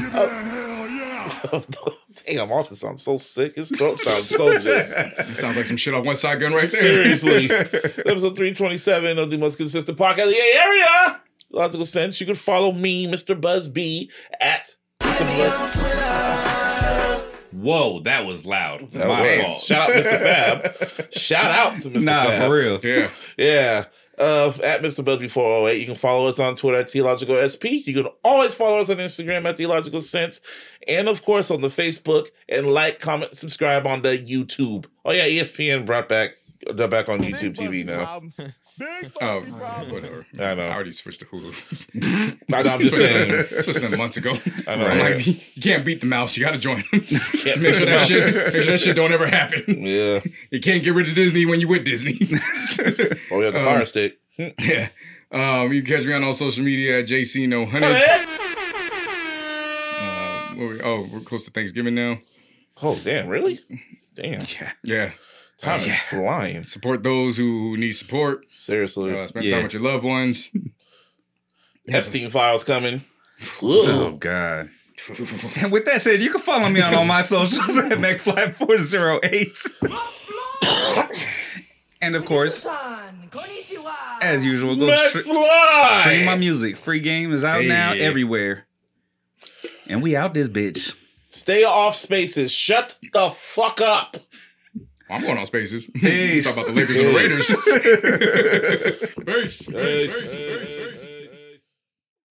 Damn, Austin sounds so sick. His throat sounds so just. It sounds like some shit off West Side Gun right there. Seriously. Episode 327 of the most consistent podcast in the Bay Area. Logical Sense. You can follow me, Mr. Buzz B, at Mr. Buzz. Whoa, that was loud. My fault. Shout out Mr. Fab. Shout out to Mr. Fab. Nah, for real. Yeah. Yeah. At Mr. Busby408. You can follow us on Twitter at TLogicalSP. You can always follow us on Instagram at TheLogical Sense. And of course on the Facebook. And like, comment, subscribe on the YouTube. Oh yeah, ESPN they're back on YouTube TV now. Oh, whatever. I know. I already switched to Hulu. I'm just saying. Switched them months ago. I know. Like, you can't beat the mouse. You got to join them. Make sure that shit don't ever happen. Yeah. You can't get rid of Disney when you with Disney. Oh, yeah, the Fire Stick. Yeah. You can catch me on all social media at JC No Hundreds. We're close to Thanksgiving now. Oh, damn, really? Damn. Yeah. Time is flying. Support those who need support. Seriously. Spend time with your loved ones. Epstein files coming. Oh God. And with that said, you can follow me on all my socials at McFly408. And of course, as usual, go stream my music. Free game is out now everywhere. And we out this bitch. Stay off Spaces. Shut the fuck up. I'm going on Spaces. Peace. Talk about the Lakers and the Raiders. Peace.